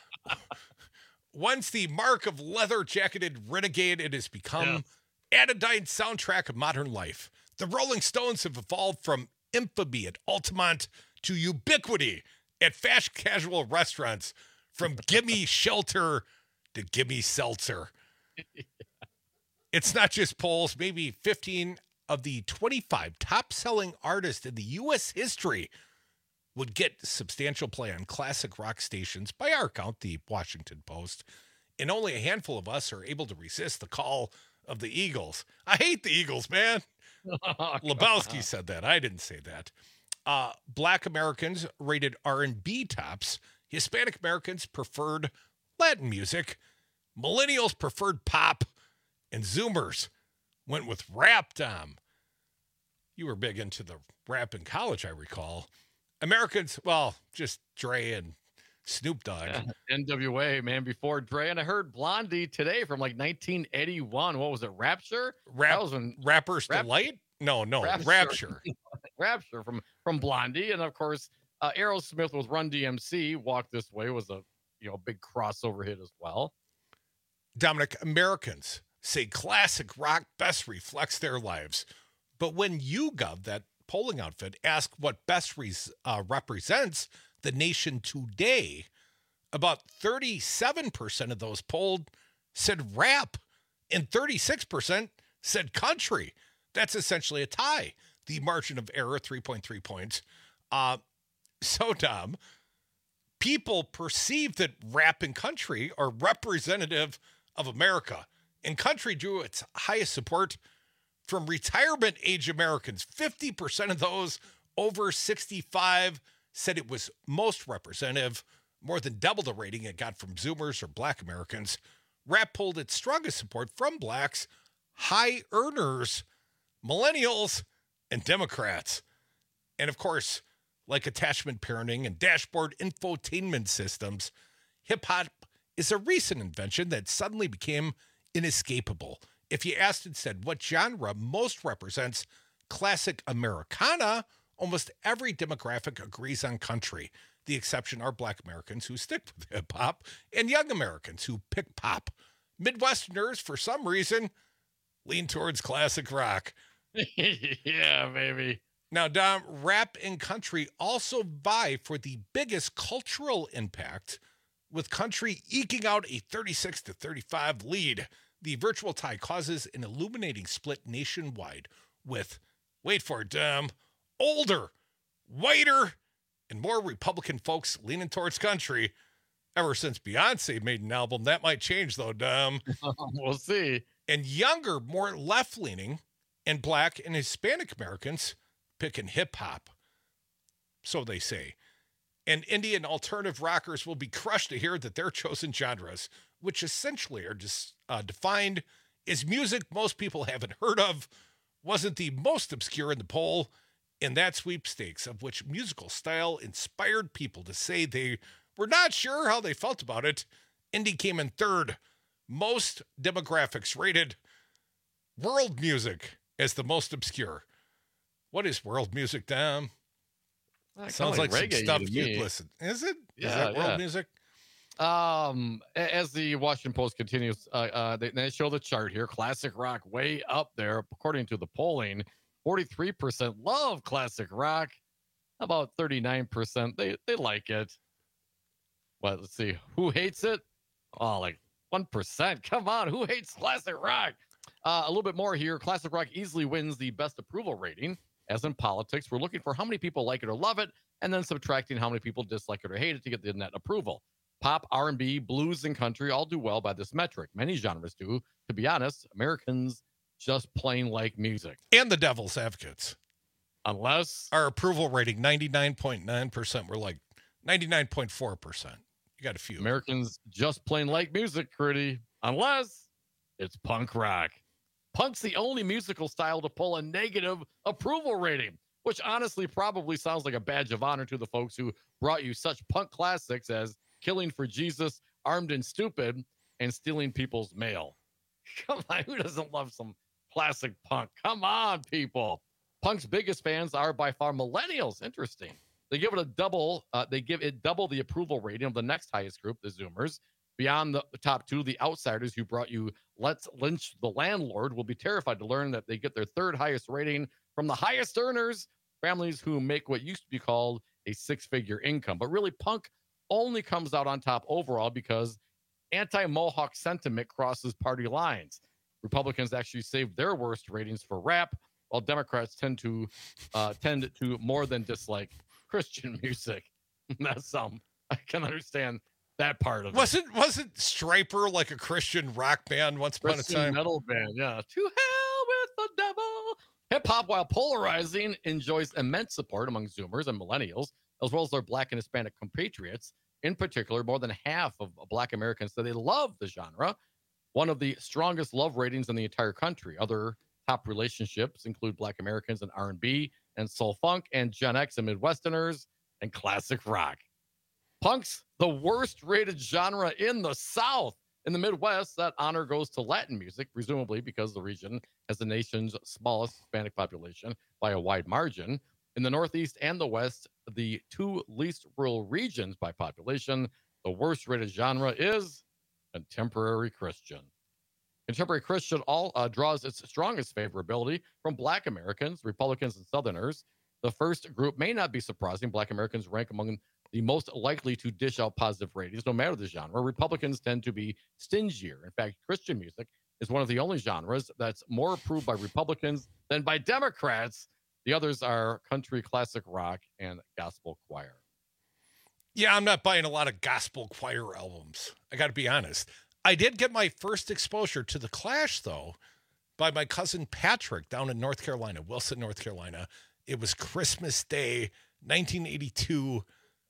once the mark of leather-jacketed renegade, it has become yeah. anodyne soundtrack of modern life. The Rolling Stones have evolved from infamy at Altamont to ubiquity at fast casual restaurants, from gimme shelter to gimme seltzer. It's not just polls. Maybe fifteen of the twenty-five top-selling artists in the U S history would get substantial play on classic rock stations, by our count, the Washington Post. and only a handful of us are able to resist the call of the Eagles. I hate the Eagles, man. Oh, Lebowski said that. I didn't say that. Uh, Black Americans rated R and B tops. Hispanic Americans preferred Latin music. Millennials preferred pop. And Zoomers went with rap, Dom. You were big into the rap in college, I recall. Americans, well, just Dre and Snoop Dogg. Yeah, N W A, man, before Dre. And I heard Blondie today from like nineteen eighty-one. What was it, Rapture? Rap, that was when, Rapper's Rap- Delight? No, no, Rapture. Rapture. Rapture from, from Blondie. And, of course, uh, Aerosmith with Run D M C, Walk This Way, was a you know big crossover hit as well. Dominic, Americans say classic rock best reflects their lives. But when YouGov, that polling outfit, asked what best res, uh, represents the nation today, about thirty-seven percent of those polled said rap and thirty-six percent said country. That's essentially a tie. The margin of error, three point three points. Uh, so, Dom, people perceive that rap and country are representative of America. And country drew its highest support from retirement age Americans. fifty percent of those over sixty-five said it was most representative, more than double the rating it got from Zoomers or Black Americans. Rap pulled its strongest support from Blacks, high earners, Millennials, and Democrats. And of course, like attachment parenting and dashboard infotainment systems, hip-hop is a recent invention that suddenly became inescapable. If you asked instead what genre most represents classic Americana, almost every demographic agrees on country. The exception are Black Americans who stick with hip-hop and young Americans who pick pop. Midwesterners, for some reason, lean towards classic rock. Yeah, baby. Now, Dom, rap and country also vie for the biggest cultural impact, with country eking out a thirty-six to thirty-five lead. The virtual tie causes an illuminating split nationwide with, wait for it, Dom, older, whiter, and more Republican folks leaning towards country. Ever since Beyonce made an album, that might change, though, Dom. We'll see. And younger, more left-leaning, and Black and Hispanic Americans picking hip-hop. So they say. And indie and alternative rockers will be crushed to hear that their chosen genres, which essentially are just uh, defined as music most people haven't heard of, wasn't the most obscure in the poll in that sweepstakes, of which musical style inspired people to say they were not sure how they felt about it. Indie came in third. Most demographics rated world music as the most obscure. What is world music, Dom? That Sounds like, like some stuff you'd listen. Is it? Yeah, is that world yeah. music? Um, a- as the Washington Post continues, uh, uh, they, they show the chart here. Classic rock way up there, according to the polling. forty-three percent love classic rock. About thirty-nine percent they they like it. Well, let's see. Who hates it? Oh, like one percent. Come on, who hates classic rock? Uh, a little bit more here. Classic rock easily wins the best approval rating. As in politics, we're looking for how many people like it or love it, and then subtracting how many people dislike it or hate it to get the net approval. Pop, R and B, blues, and country all do well by this metric. Many genres do. To be honest, Americans just plain like music. And the Devil's Advocates. Unless our approval rating, ninety-nine point nine percent. We're like ninety-nine point four percent. You got a few. Americans just plain like music, Critty. Unless it's punk rock. Punk's the only musical style to pull a negative approval rating, which honestly probably sounds like a badge of honor to the folks who brought you such punk classics as Killing for Jesus, Armed and Stupid, and Stealing People's Mail. Come on, who doesn't love some classic punk? Come on, people. Punk's biggest fans are by far millennials. Interesting. They give it a double. Uh, they give it double the approval rating of the next highest group, the Zoomers. Beyond the, the top two, the outsiders who brought you Let's Lynch the Landlord will be terrified to learn that they get their third highest rating from the highest earners, families who make what used to be called a six-figure income. But really, punk only comes out on top overall because anti-Mohawk sentiment crosses party lines. Republicans actually saved their worst ratings for rap, while Democrats tend to uh, tend to more than dislike Christian music. That's um, I can understand that part of it. Wasn't wasn't Striper like a Christian rock band once upon a Christian time? metal band, yeah. To hell with the devil. Hip hop, while polarizing, enjoys immense support among Zoomers and millennials, as well as their Black and Hispanic compatriots. In particular, more than half of Black Americans say they love the genre. One of the strongest love ratings in the entire country. Other top relationships include Black Americans and R and B and soul funk, and Gen X and Midwesterners and classic rock. Punk's the worst rated genre in the South. In the Midwest, that honor goes to Latin music, presumably because the region has the nation's smallest Hispanic population by a wide margin. In the Northeast and the West, the two least rural regions by population, the worst rated genre is contemporary Christian. Contemporary Christian all uh, draws its strongest favorability from Black Americans, Republicans, and Southerners. The first group may not be surprising. Black Americans rank among the most likely to dish out positive ratings, no matter the genre. Republicans tend to be stingier. In fact, Christian music is one of the only genres that's more approved by Republicans than by Democrats. The others are country, classic rock, and gospel choir. Yeah, I'm not buying a lot of gospel choir albums. I got to be honest. I did get my first exposure to The Clash, though, by my cousin Patrick down in North Carolina, Wilson, North Carolina. It was Christmas Day, nineteen eighty-two,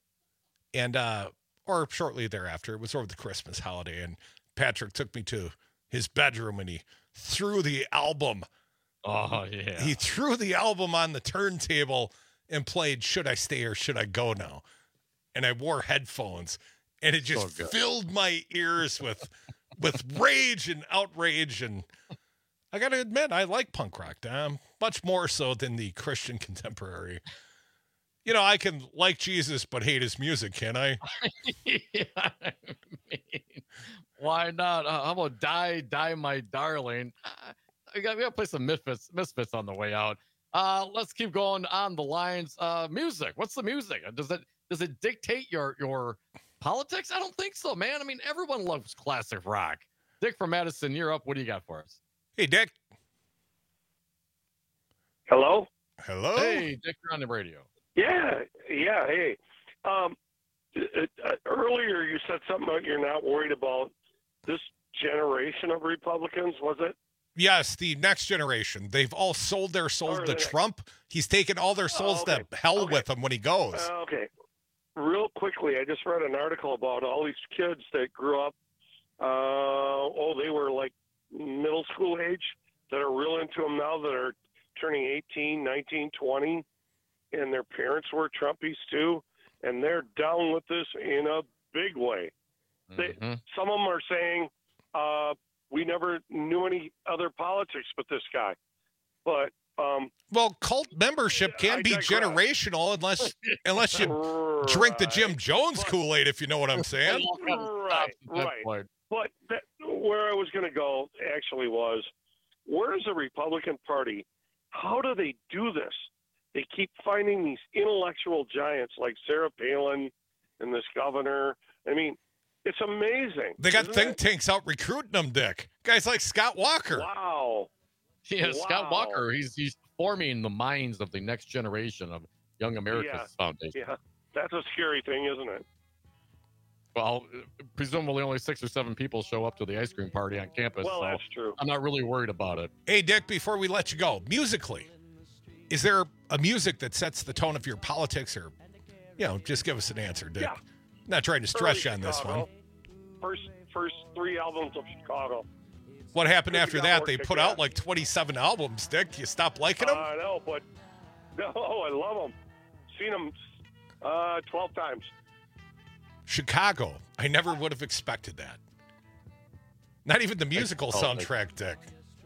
and uh, or shortly thereafter. It was over the Christmas holiday, and Patrick took me to his bedroom, and he threw the album. Oh, yeah. He threw the album on the turntable and played Should I Stay or Should I Go Now? And I wore headphones, and it just So filled my ears with with rage and outrage. And I got to admit, I like punk rock, um, much more so than the Christian contemporary. You know, I can like Jesus but hate his music, can I? Yeah, I mean, why not? Uh, how about Die, Die, My Darling? Uh, we got we got to play some Misfits, Misfits on the way out. Uh, let's keep going on the lines. Uh, music. What's the music? Does it does it dictate your your politics? I don't think so, man. I mean, everyone loves classic rock. Dick from Madison, you're up. What do you got for us? Hey, Dick. Hello? Hello? Hey, Dick, you're on the radio. Yeah, yeah, hey. Um, uh, earlier you said something about you're not worried about this generation of Republicans, was it? Yes, the next generation. They've all sold their souls Or to the- Trump. He's taken all their souls Oh, okay. to hell Okay. with him when he goes. Uh, okay. Real quickly, I just read an article about all these kids that grew up, uh, oh, they were like middle school age, that are real into them now, that are turning eighteen, nineteen, twenty, and their parents were Trumpies too, and they're down with this in a big way. They, some of them are saying, uh, we never knew any other politics but this guy. But um, well, cult membership can I be digress. generational unless unless you drink the Jim Jones Kool-Aid, if you know what I'm saying. Right, right. But that, where I was going to go actually was, where's the Republican Party? How do they do this? They keep finding these intellectual giants like Sarah Palin and this governor. I mean, it's amazing. They got isn't think it? tanks out recruiting them, Dick. Guys like Scott Walker. Wow. Yeah, Wow. Scott Walker. He's he's forming the minds of the next generation of Young America's Yeah. Foundation. Yeah, that's a scary thing, isn't it? Well, presumably only six or seven people show up to the ice cream party on campus. Well, so that's true. I'm not really worried about it. Hey, Dick, before we let you go, musically, is there a music that sets the tone of your politics, or, you know, just give us an answer, Dick. Yeah. Not trying to stress Early you on this Chicago. one. First, first three albums of Chicago. What happened If you after got that? more They kick put ass. out like twenty-seven albums, Dick. You stop liking them? I know, but no, I love them. Seen them uh, twelve times. Chicago. I never would have expected that. Not even the musical Oh, like- soundtrack, Dick.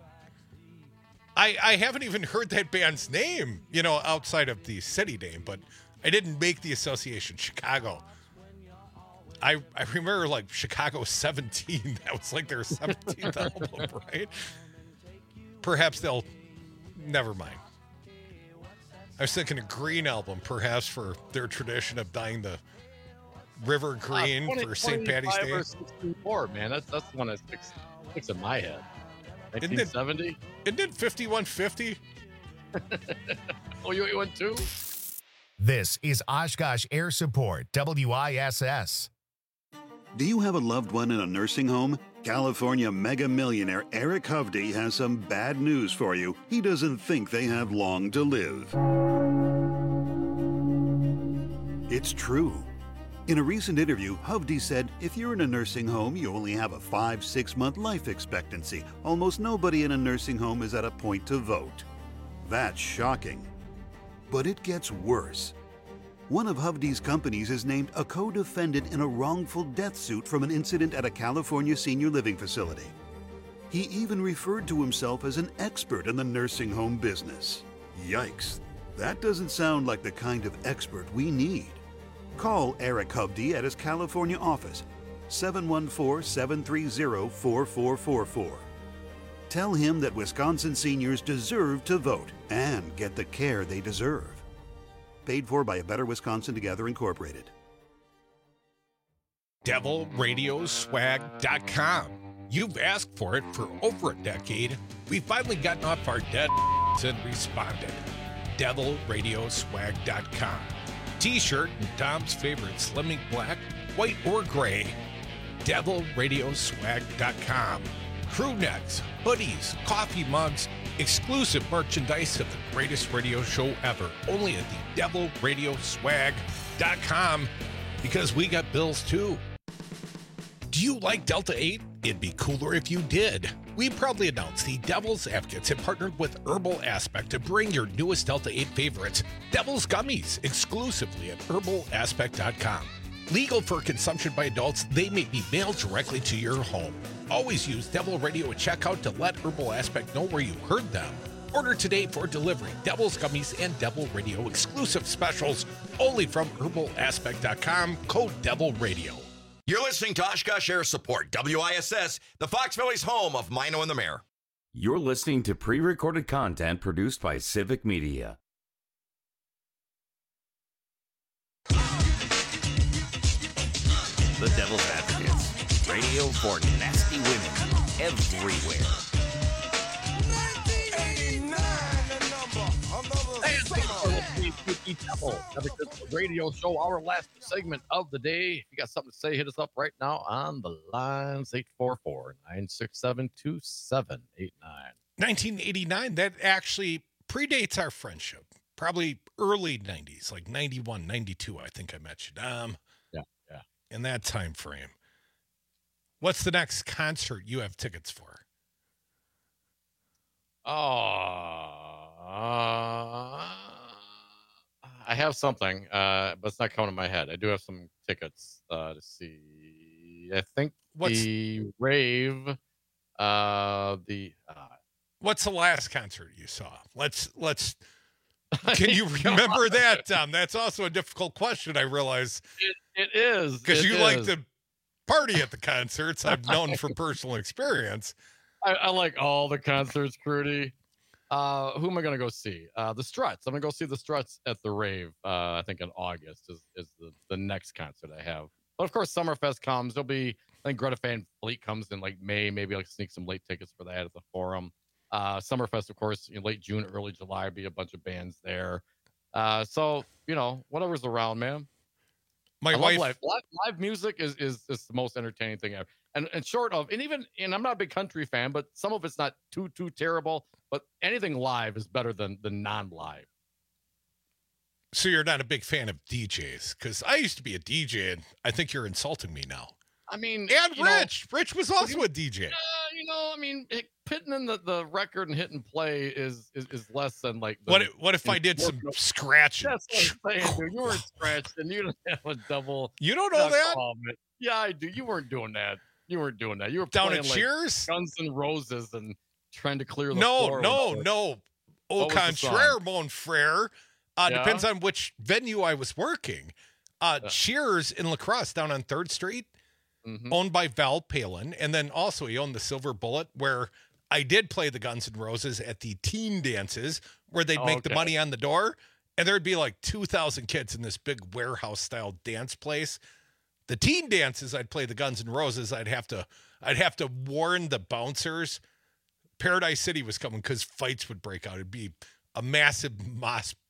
I, I haven't even heard that band's name, you know, outside of the city name, but I didn't make the association. Chicago. I I remember like Chicago seventeen. That was like their seventeenth album, right? Perhaps they'll. Never mind. I was thinking a Green album, perhaps for their tradition of dyeing the river green Uh, twenty, for Saint Patty's twenty-five Day. or sixty-four, man. That's that's the one that sticks, sticks in my head. Isn't nineteen it- seventy? Isn't it fifty-one fifty? Oh, you, you went too? This is Oshkosh Air Support, W I S S. Do you have a loved one in a nursing home? California mega millionaire Eric Hovde has some bad news for you. He doesn't think they have long to live. It's true. In a recent interview, Hovde said, if you're in a nursing home, you only have a five, six month life expectancy. Almost nobody in a nursing home is at a point to vote. That's shocking. But it gets worse. One of Hovde's companies is named a co-defendant in a wrongful death suit from an incident at a California senior living facility. He even referred to himself as an expert in the nursing home business. Yikes. That doesn't sound like the kind of expert we need. Call Eric Hovde at his California office, seven one four, seven three zero, four four four four. Tell him that Wisconsin seniors deserve to vote and get the care they deserve. Paid for by A Better Wisconsin Together Incorporated. devil radio swag dot com. You've asked for it for over a decade. We've finally gotten off our dead and responded. devil radio swag dot com. T-shirt in Dom's favorite Slimming Black, white or gray. devil radio swag dot com. Crew necks, hoodies, coffee mugs, exclusive merchandise of the greatest radio show ever. Only at the devil radio swag dot com, because we got bills too. Do you like Delta eight? It'd be cooler if you did. We proudly announce the Devil's Advocates have partnered with Herbal Aspect to bring your newest Delta eight favorites, Devil's Gummies, exclusively at herbal aspect dot com. Legal for consumption by adults, they may be mailed directly to your home. Always use Devil Radio at checkout to let Herbal Aspect know where you heard them. Order today for delivery. Devil's Gummies and Devil Radio exclusive specials only from herbal aspect dot com. Code Devil Radio. You're listening to Oshkosh Air Support, W I S S, the Fox Valley's home of Mino and the Mayor. You're listening to pre-recorded content produced by Civic Media. The Devil's Advocates. Radio for nasty women everywhere. And thanks for listening to the Devil Advocates Radio Show, our last segment of the day. If you got something to say, hit us up right now on the lines, eight four four, nine six seven, two seven eight nine. nineteen eighty-nine, that actually predates our friendship. Probably early nineties, like ninety-one, ninety-two, I think I met you. Um, yeah, yeah. In that time frame. What's the next concert you have tickets for? Oh, uh, I have something, uh, but it's not coming to my head. I do have some tickets uh, to see. I think What's, the rave, uh, the. Uh, what's the last concert you saw? Let's let's. Can you remember that, Tom? That's also a difficult question, I realize. It, it is. Because you is. like to party at the concerts. I've known from personal experience. I, I like all the concerts, Crudy. Uh, who am I going to go see? Uh, the Struts. I'm going to go see the Struts at the rave. Uh, I think in August is, is the, the next concert I have. But of course, Summerfest comes. There'll be, I think Greta Van Fleet comes in like May. Maybe I'll sneak some late tickets for that at the Forum. Uh, Summerfest, of course, in late June, early July, be a bunch of bands there. Uh, so, you know, whatever's around, man. My I wife, love live. live live music is, is is the most entertaining thing ever. And and short of, and even, and I'm not a big country fan, but some of it's not too too terrible. But anything live is better than the non-live. So you're not a big fan of D Js? Because I used to be a D J, and I think you're insulting me now. I mean, and you Rich, know, Rich was also a D J. Uh, you know, I mean, it, pitting in the, the record and hit and play is is, is less than like. The, what if, what if I did some scratching? That's what I'm saying, dude. You weren't scratched, and you didn't have a double. You don't know that? Comment. Yeah, I do. You weren't doing that. You weren't doing that. You were down playing at like Cheers, Guns N' Roses, and trying to clear the no, floor. No, no, no. Au contraire, mon frere. Uh, Yeah? Depends on which venue I was working. Uh, Yeah. Cheers in La Crosse down on third Street, Mhm. owned by Val Palin. And then also he owned the Silver Bullet, where I did play the Guns N' Roses at the teen dances, where they'd Oh, make the okay. money on the door. And there'd be like two thousand kids in this big warehouse-style dance place. The teen dances, I'd play the Guns N' Roses. I'd have to, I'd have to warn the bouncers. Paradise City was coming because fights would break out. It'd be a massive mosh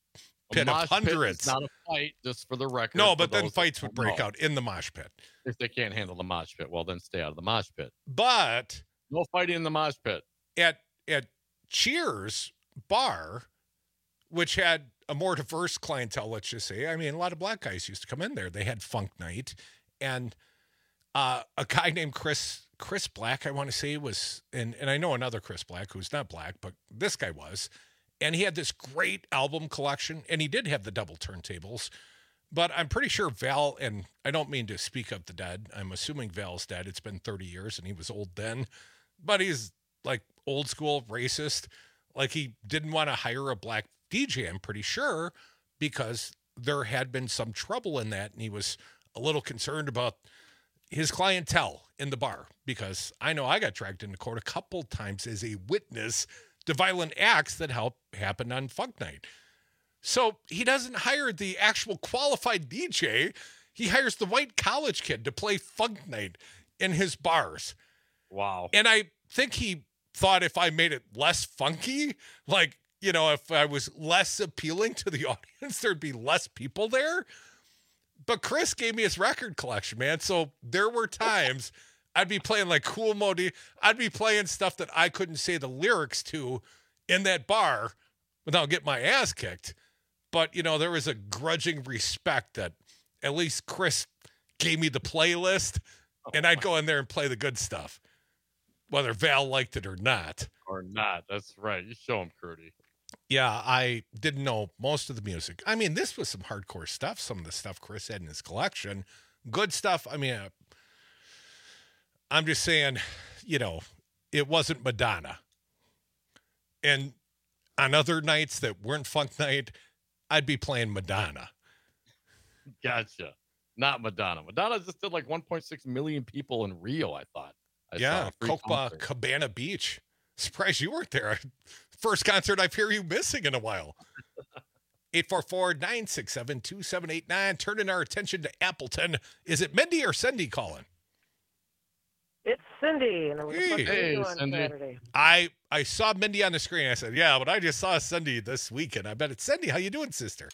pit mosh of hundreds. Pit is not a fight, just for the record. No, for but then those fights that would don't break know. out in the mosh pit. If they can't handle the mosh pit, well, then stay out of the mosh pit. But no fighting in the mosh pit. At at Cheers Bar, which had a more diverse clientele, let's just say. I mean, a lot of black guys used to come in there. They had funk night, and uh, a guy named Chris Chris Black, I want to say, was, and and I know another Chris Black who's not black, but this guy was, and he had this great album collection, and he did have the double turntables. But I'm pretty sure Val, and I don't mean to speak of the dead, I'm assuming Val's dead. It's been thirty years, and he was old then, but he's like old school racist. Like he didn't want to hire a black D J, I'm pretty sure, because there had been some trouble in that, and he was a little concerned about his clientele in the bar, because I know I got dragged into court a couple times as a witness to violent acts that helped happen on Funk Night. So he doesn't hire the actual qualified D J. He hires the white college kid to play Funk Night in his bars. Wow. And I think he thought if I made it less funky, like, you know, if I was less appealing to the audience, there'd be less people there. But Chris gave me his record collection, man. So there were times I'd be playing like Cool Modi. I'd be playing stuff that I couldn't say the lyrics to in that bar without getting my ass kicked. But, you know, there was a grudging respect that at least Chris gave me the playlist, and I'd go in there and play the good stuff, whether Val liked it or not. Or not. That's right. You show him, Curdy. Yeah, I didn't know most of the music. I mean, this was some hardcore stuff, some of the stuff Chris had in his collection. Good stuff. I mean, uh, I'm just saying, you know, it wasn't Madonna. And on other nights that weren't Funk Night, I'd be playing Madonna. Gotcha. Not Madonna. Madonna just did like one point six million people in Rio, I thought. I yeah, saw Copa Cabana Beach. Surprised you weren't there. First concert I've heard you missing in a while. eight four four, nine six seven, two seven eight nine. Turning our attention to Appleton. Is it Mindy or Cindy calling? It's Cindy. And Hey, hey, on Cindy. Saturday. I, I saw Mindy on the screen. I said, yeah, but I just saw Cindy this weekend. I bet it's Cindy. How you doing, sister?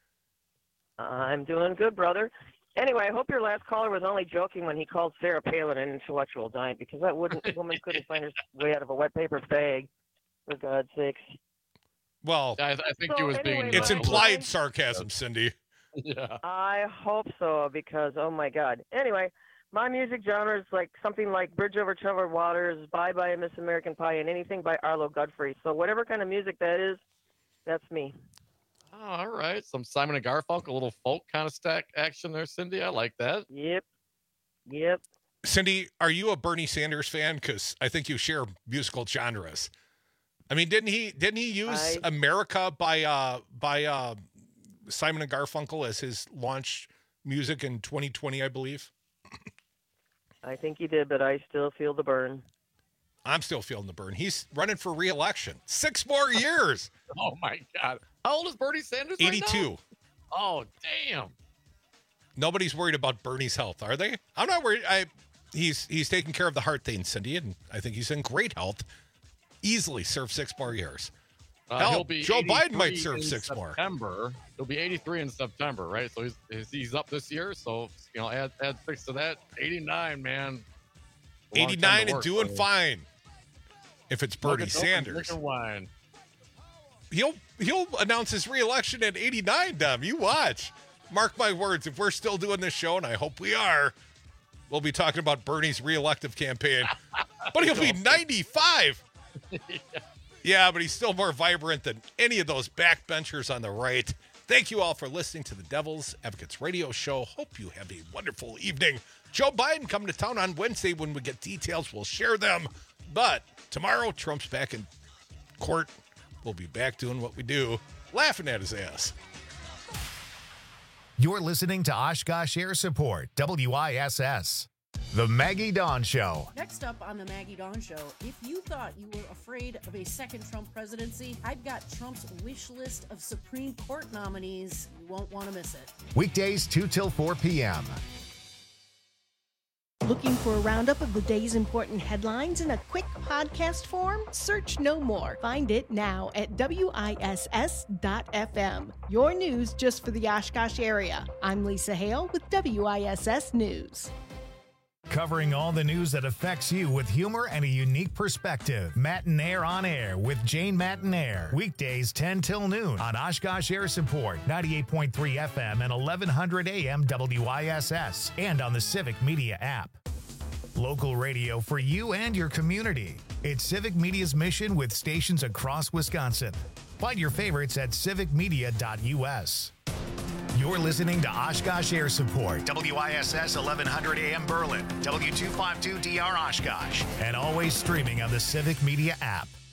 I'm doing good, brother. Anyway, I hope your last caller was only joking when he called Sarah Palin an intellectual giant, because that wouldn't woman couldn't find her way out of a wet paper bag, for God's sakes. Well, I, I think So he was anyway, being. it's my- implied sarcasm, Cindy. Yeah. I hope so, because, oh, my God. Anyway, my music genre is like something like Bridge Over Troubled Waters, Bye Bye Miss American Pie, and anything by Arlo Godfrey. So whatever kind of music that is, that's me. Oh, all right. Some Simon and Garfunkel, a little folk kind of stack action there, Cindy. I like that. Yep. Yep. Cindy, are you a Bernie Sanders fan? Because I think you share musical genres. I mean, didn't he didn't he use I- America by uh by uh Simon and Garfunkel as his launch music in twenty twenty, I believe? I think he did, but I still feel the burn. I'm still feeling the burn. He's running for re-election. Six more years. Oh my God. How old is Bernie Sanders? right now? eighty-two. Oh, damn. Nobody's worried about Bernie's health, are they? I'm not worried. I he's he's taking care of the heart thing, Cindy, and I think he's in great health. Easily serve six more years. Uh, Hell, he'll be Joe Biden might eighty-three serve in six more. September. He'll be eighty-three in September, right? So he's he's- he's up this year. So you know, add add six to that. eighty-nine, man. A long time eighty-nine to and work, doing buddy. fine. If it's Bernie Smoking dope and Sanders, drinking wine. he'll he'll announce his re-election at eighty-nine. Dom, you watch. Mark my words. If we're still doing this show, and I hope we are, we'll be talking about Bernie's re-elective campaign. But he'll be ninety-five. Yeah, but he's still more vibrant than any of those backbenchers on the right. Thank you all for listening to the Devil's Advocates Radio Show. Hope you have a wonderful evening. Joe Biden coming to town on Wednesday. When we get details, we'll share them. But tomorrow, Trump's back in court. We'll be back doing what we do, laughing at his ass. You're listening to Oshkosh Air Support, W I S S. The Maggie Dawn Show. Next up on the Maggie Dawn Show, if you thought you were afraid of a second Trump presidency, I've got Trump's wish list of Supreme Court nominees. You won't want to miss it. Weekdays two till four p.m. Looking for a roundup of the day's important headlines in a quick podcast form? Search No More. Find it now at W I S S dot F M. Your news just for the Oshkosh area. I'm Lisa Hale with W I S S News. Covering all the news that affects you with humor and a unique perspective. Matinaire on Air with Jane Matinaire. Weekdays ten till noon on Oshkosh Air Support, ninety-eight point three F M and eleven hundred A M W I S S, and on the Civic Media app. Local radio for you and your community. It's Civic Media's mission with stations across Wisconsin. Find your favorites at civic media dot U S. You're listening to Oshkosh Air Support, W I S S eleven hundred A M Berlin, W two fifty-two D R Oshkosh, and always streaming on the Civic Media app.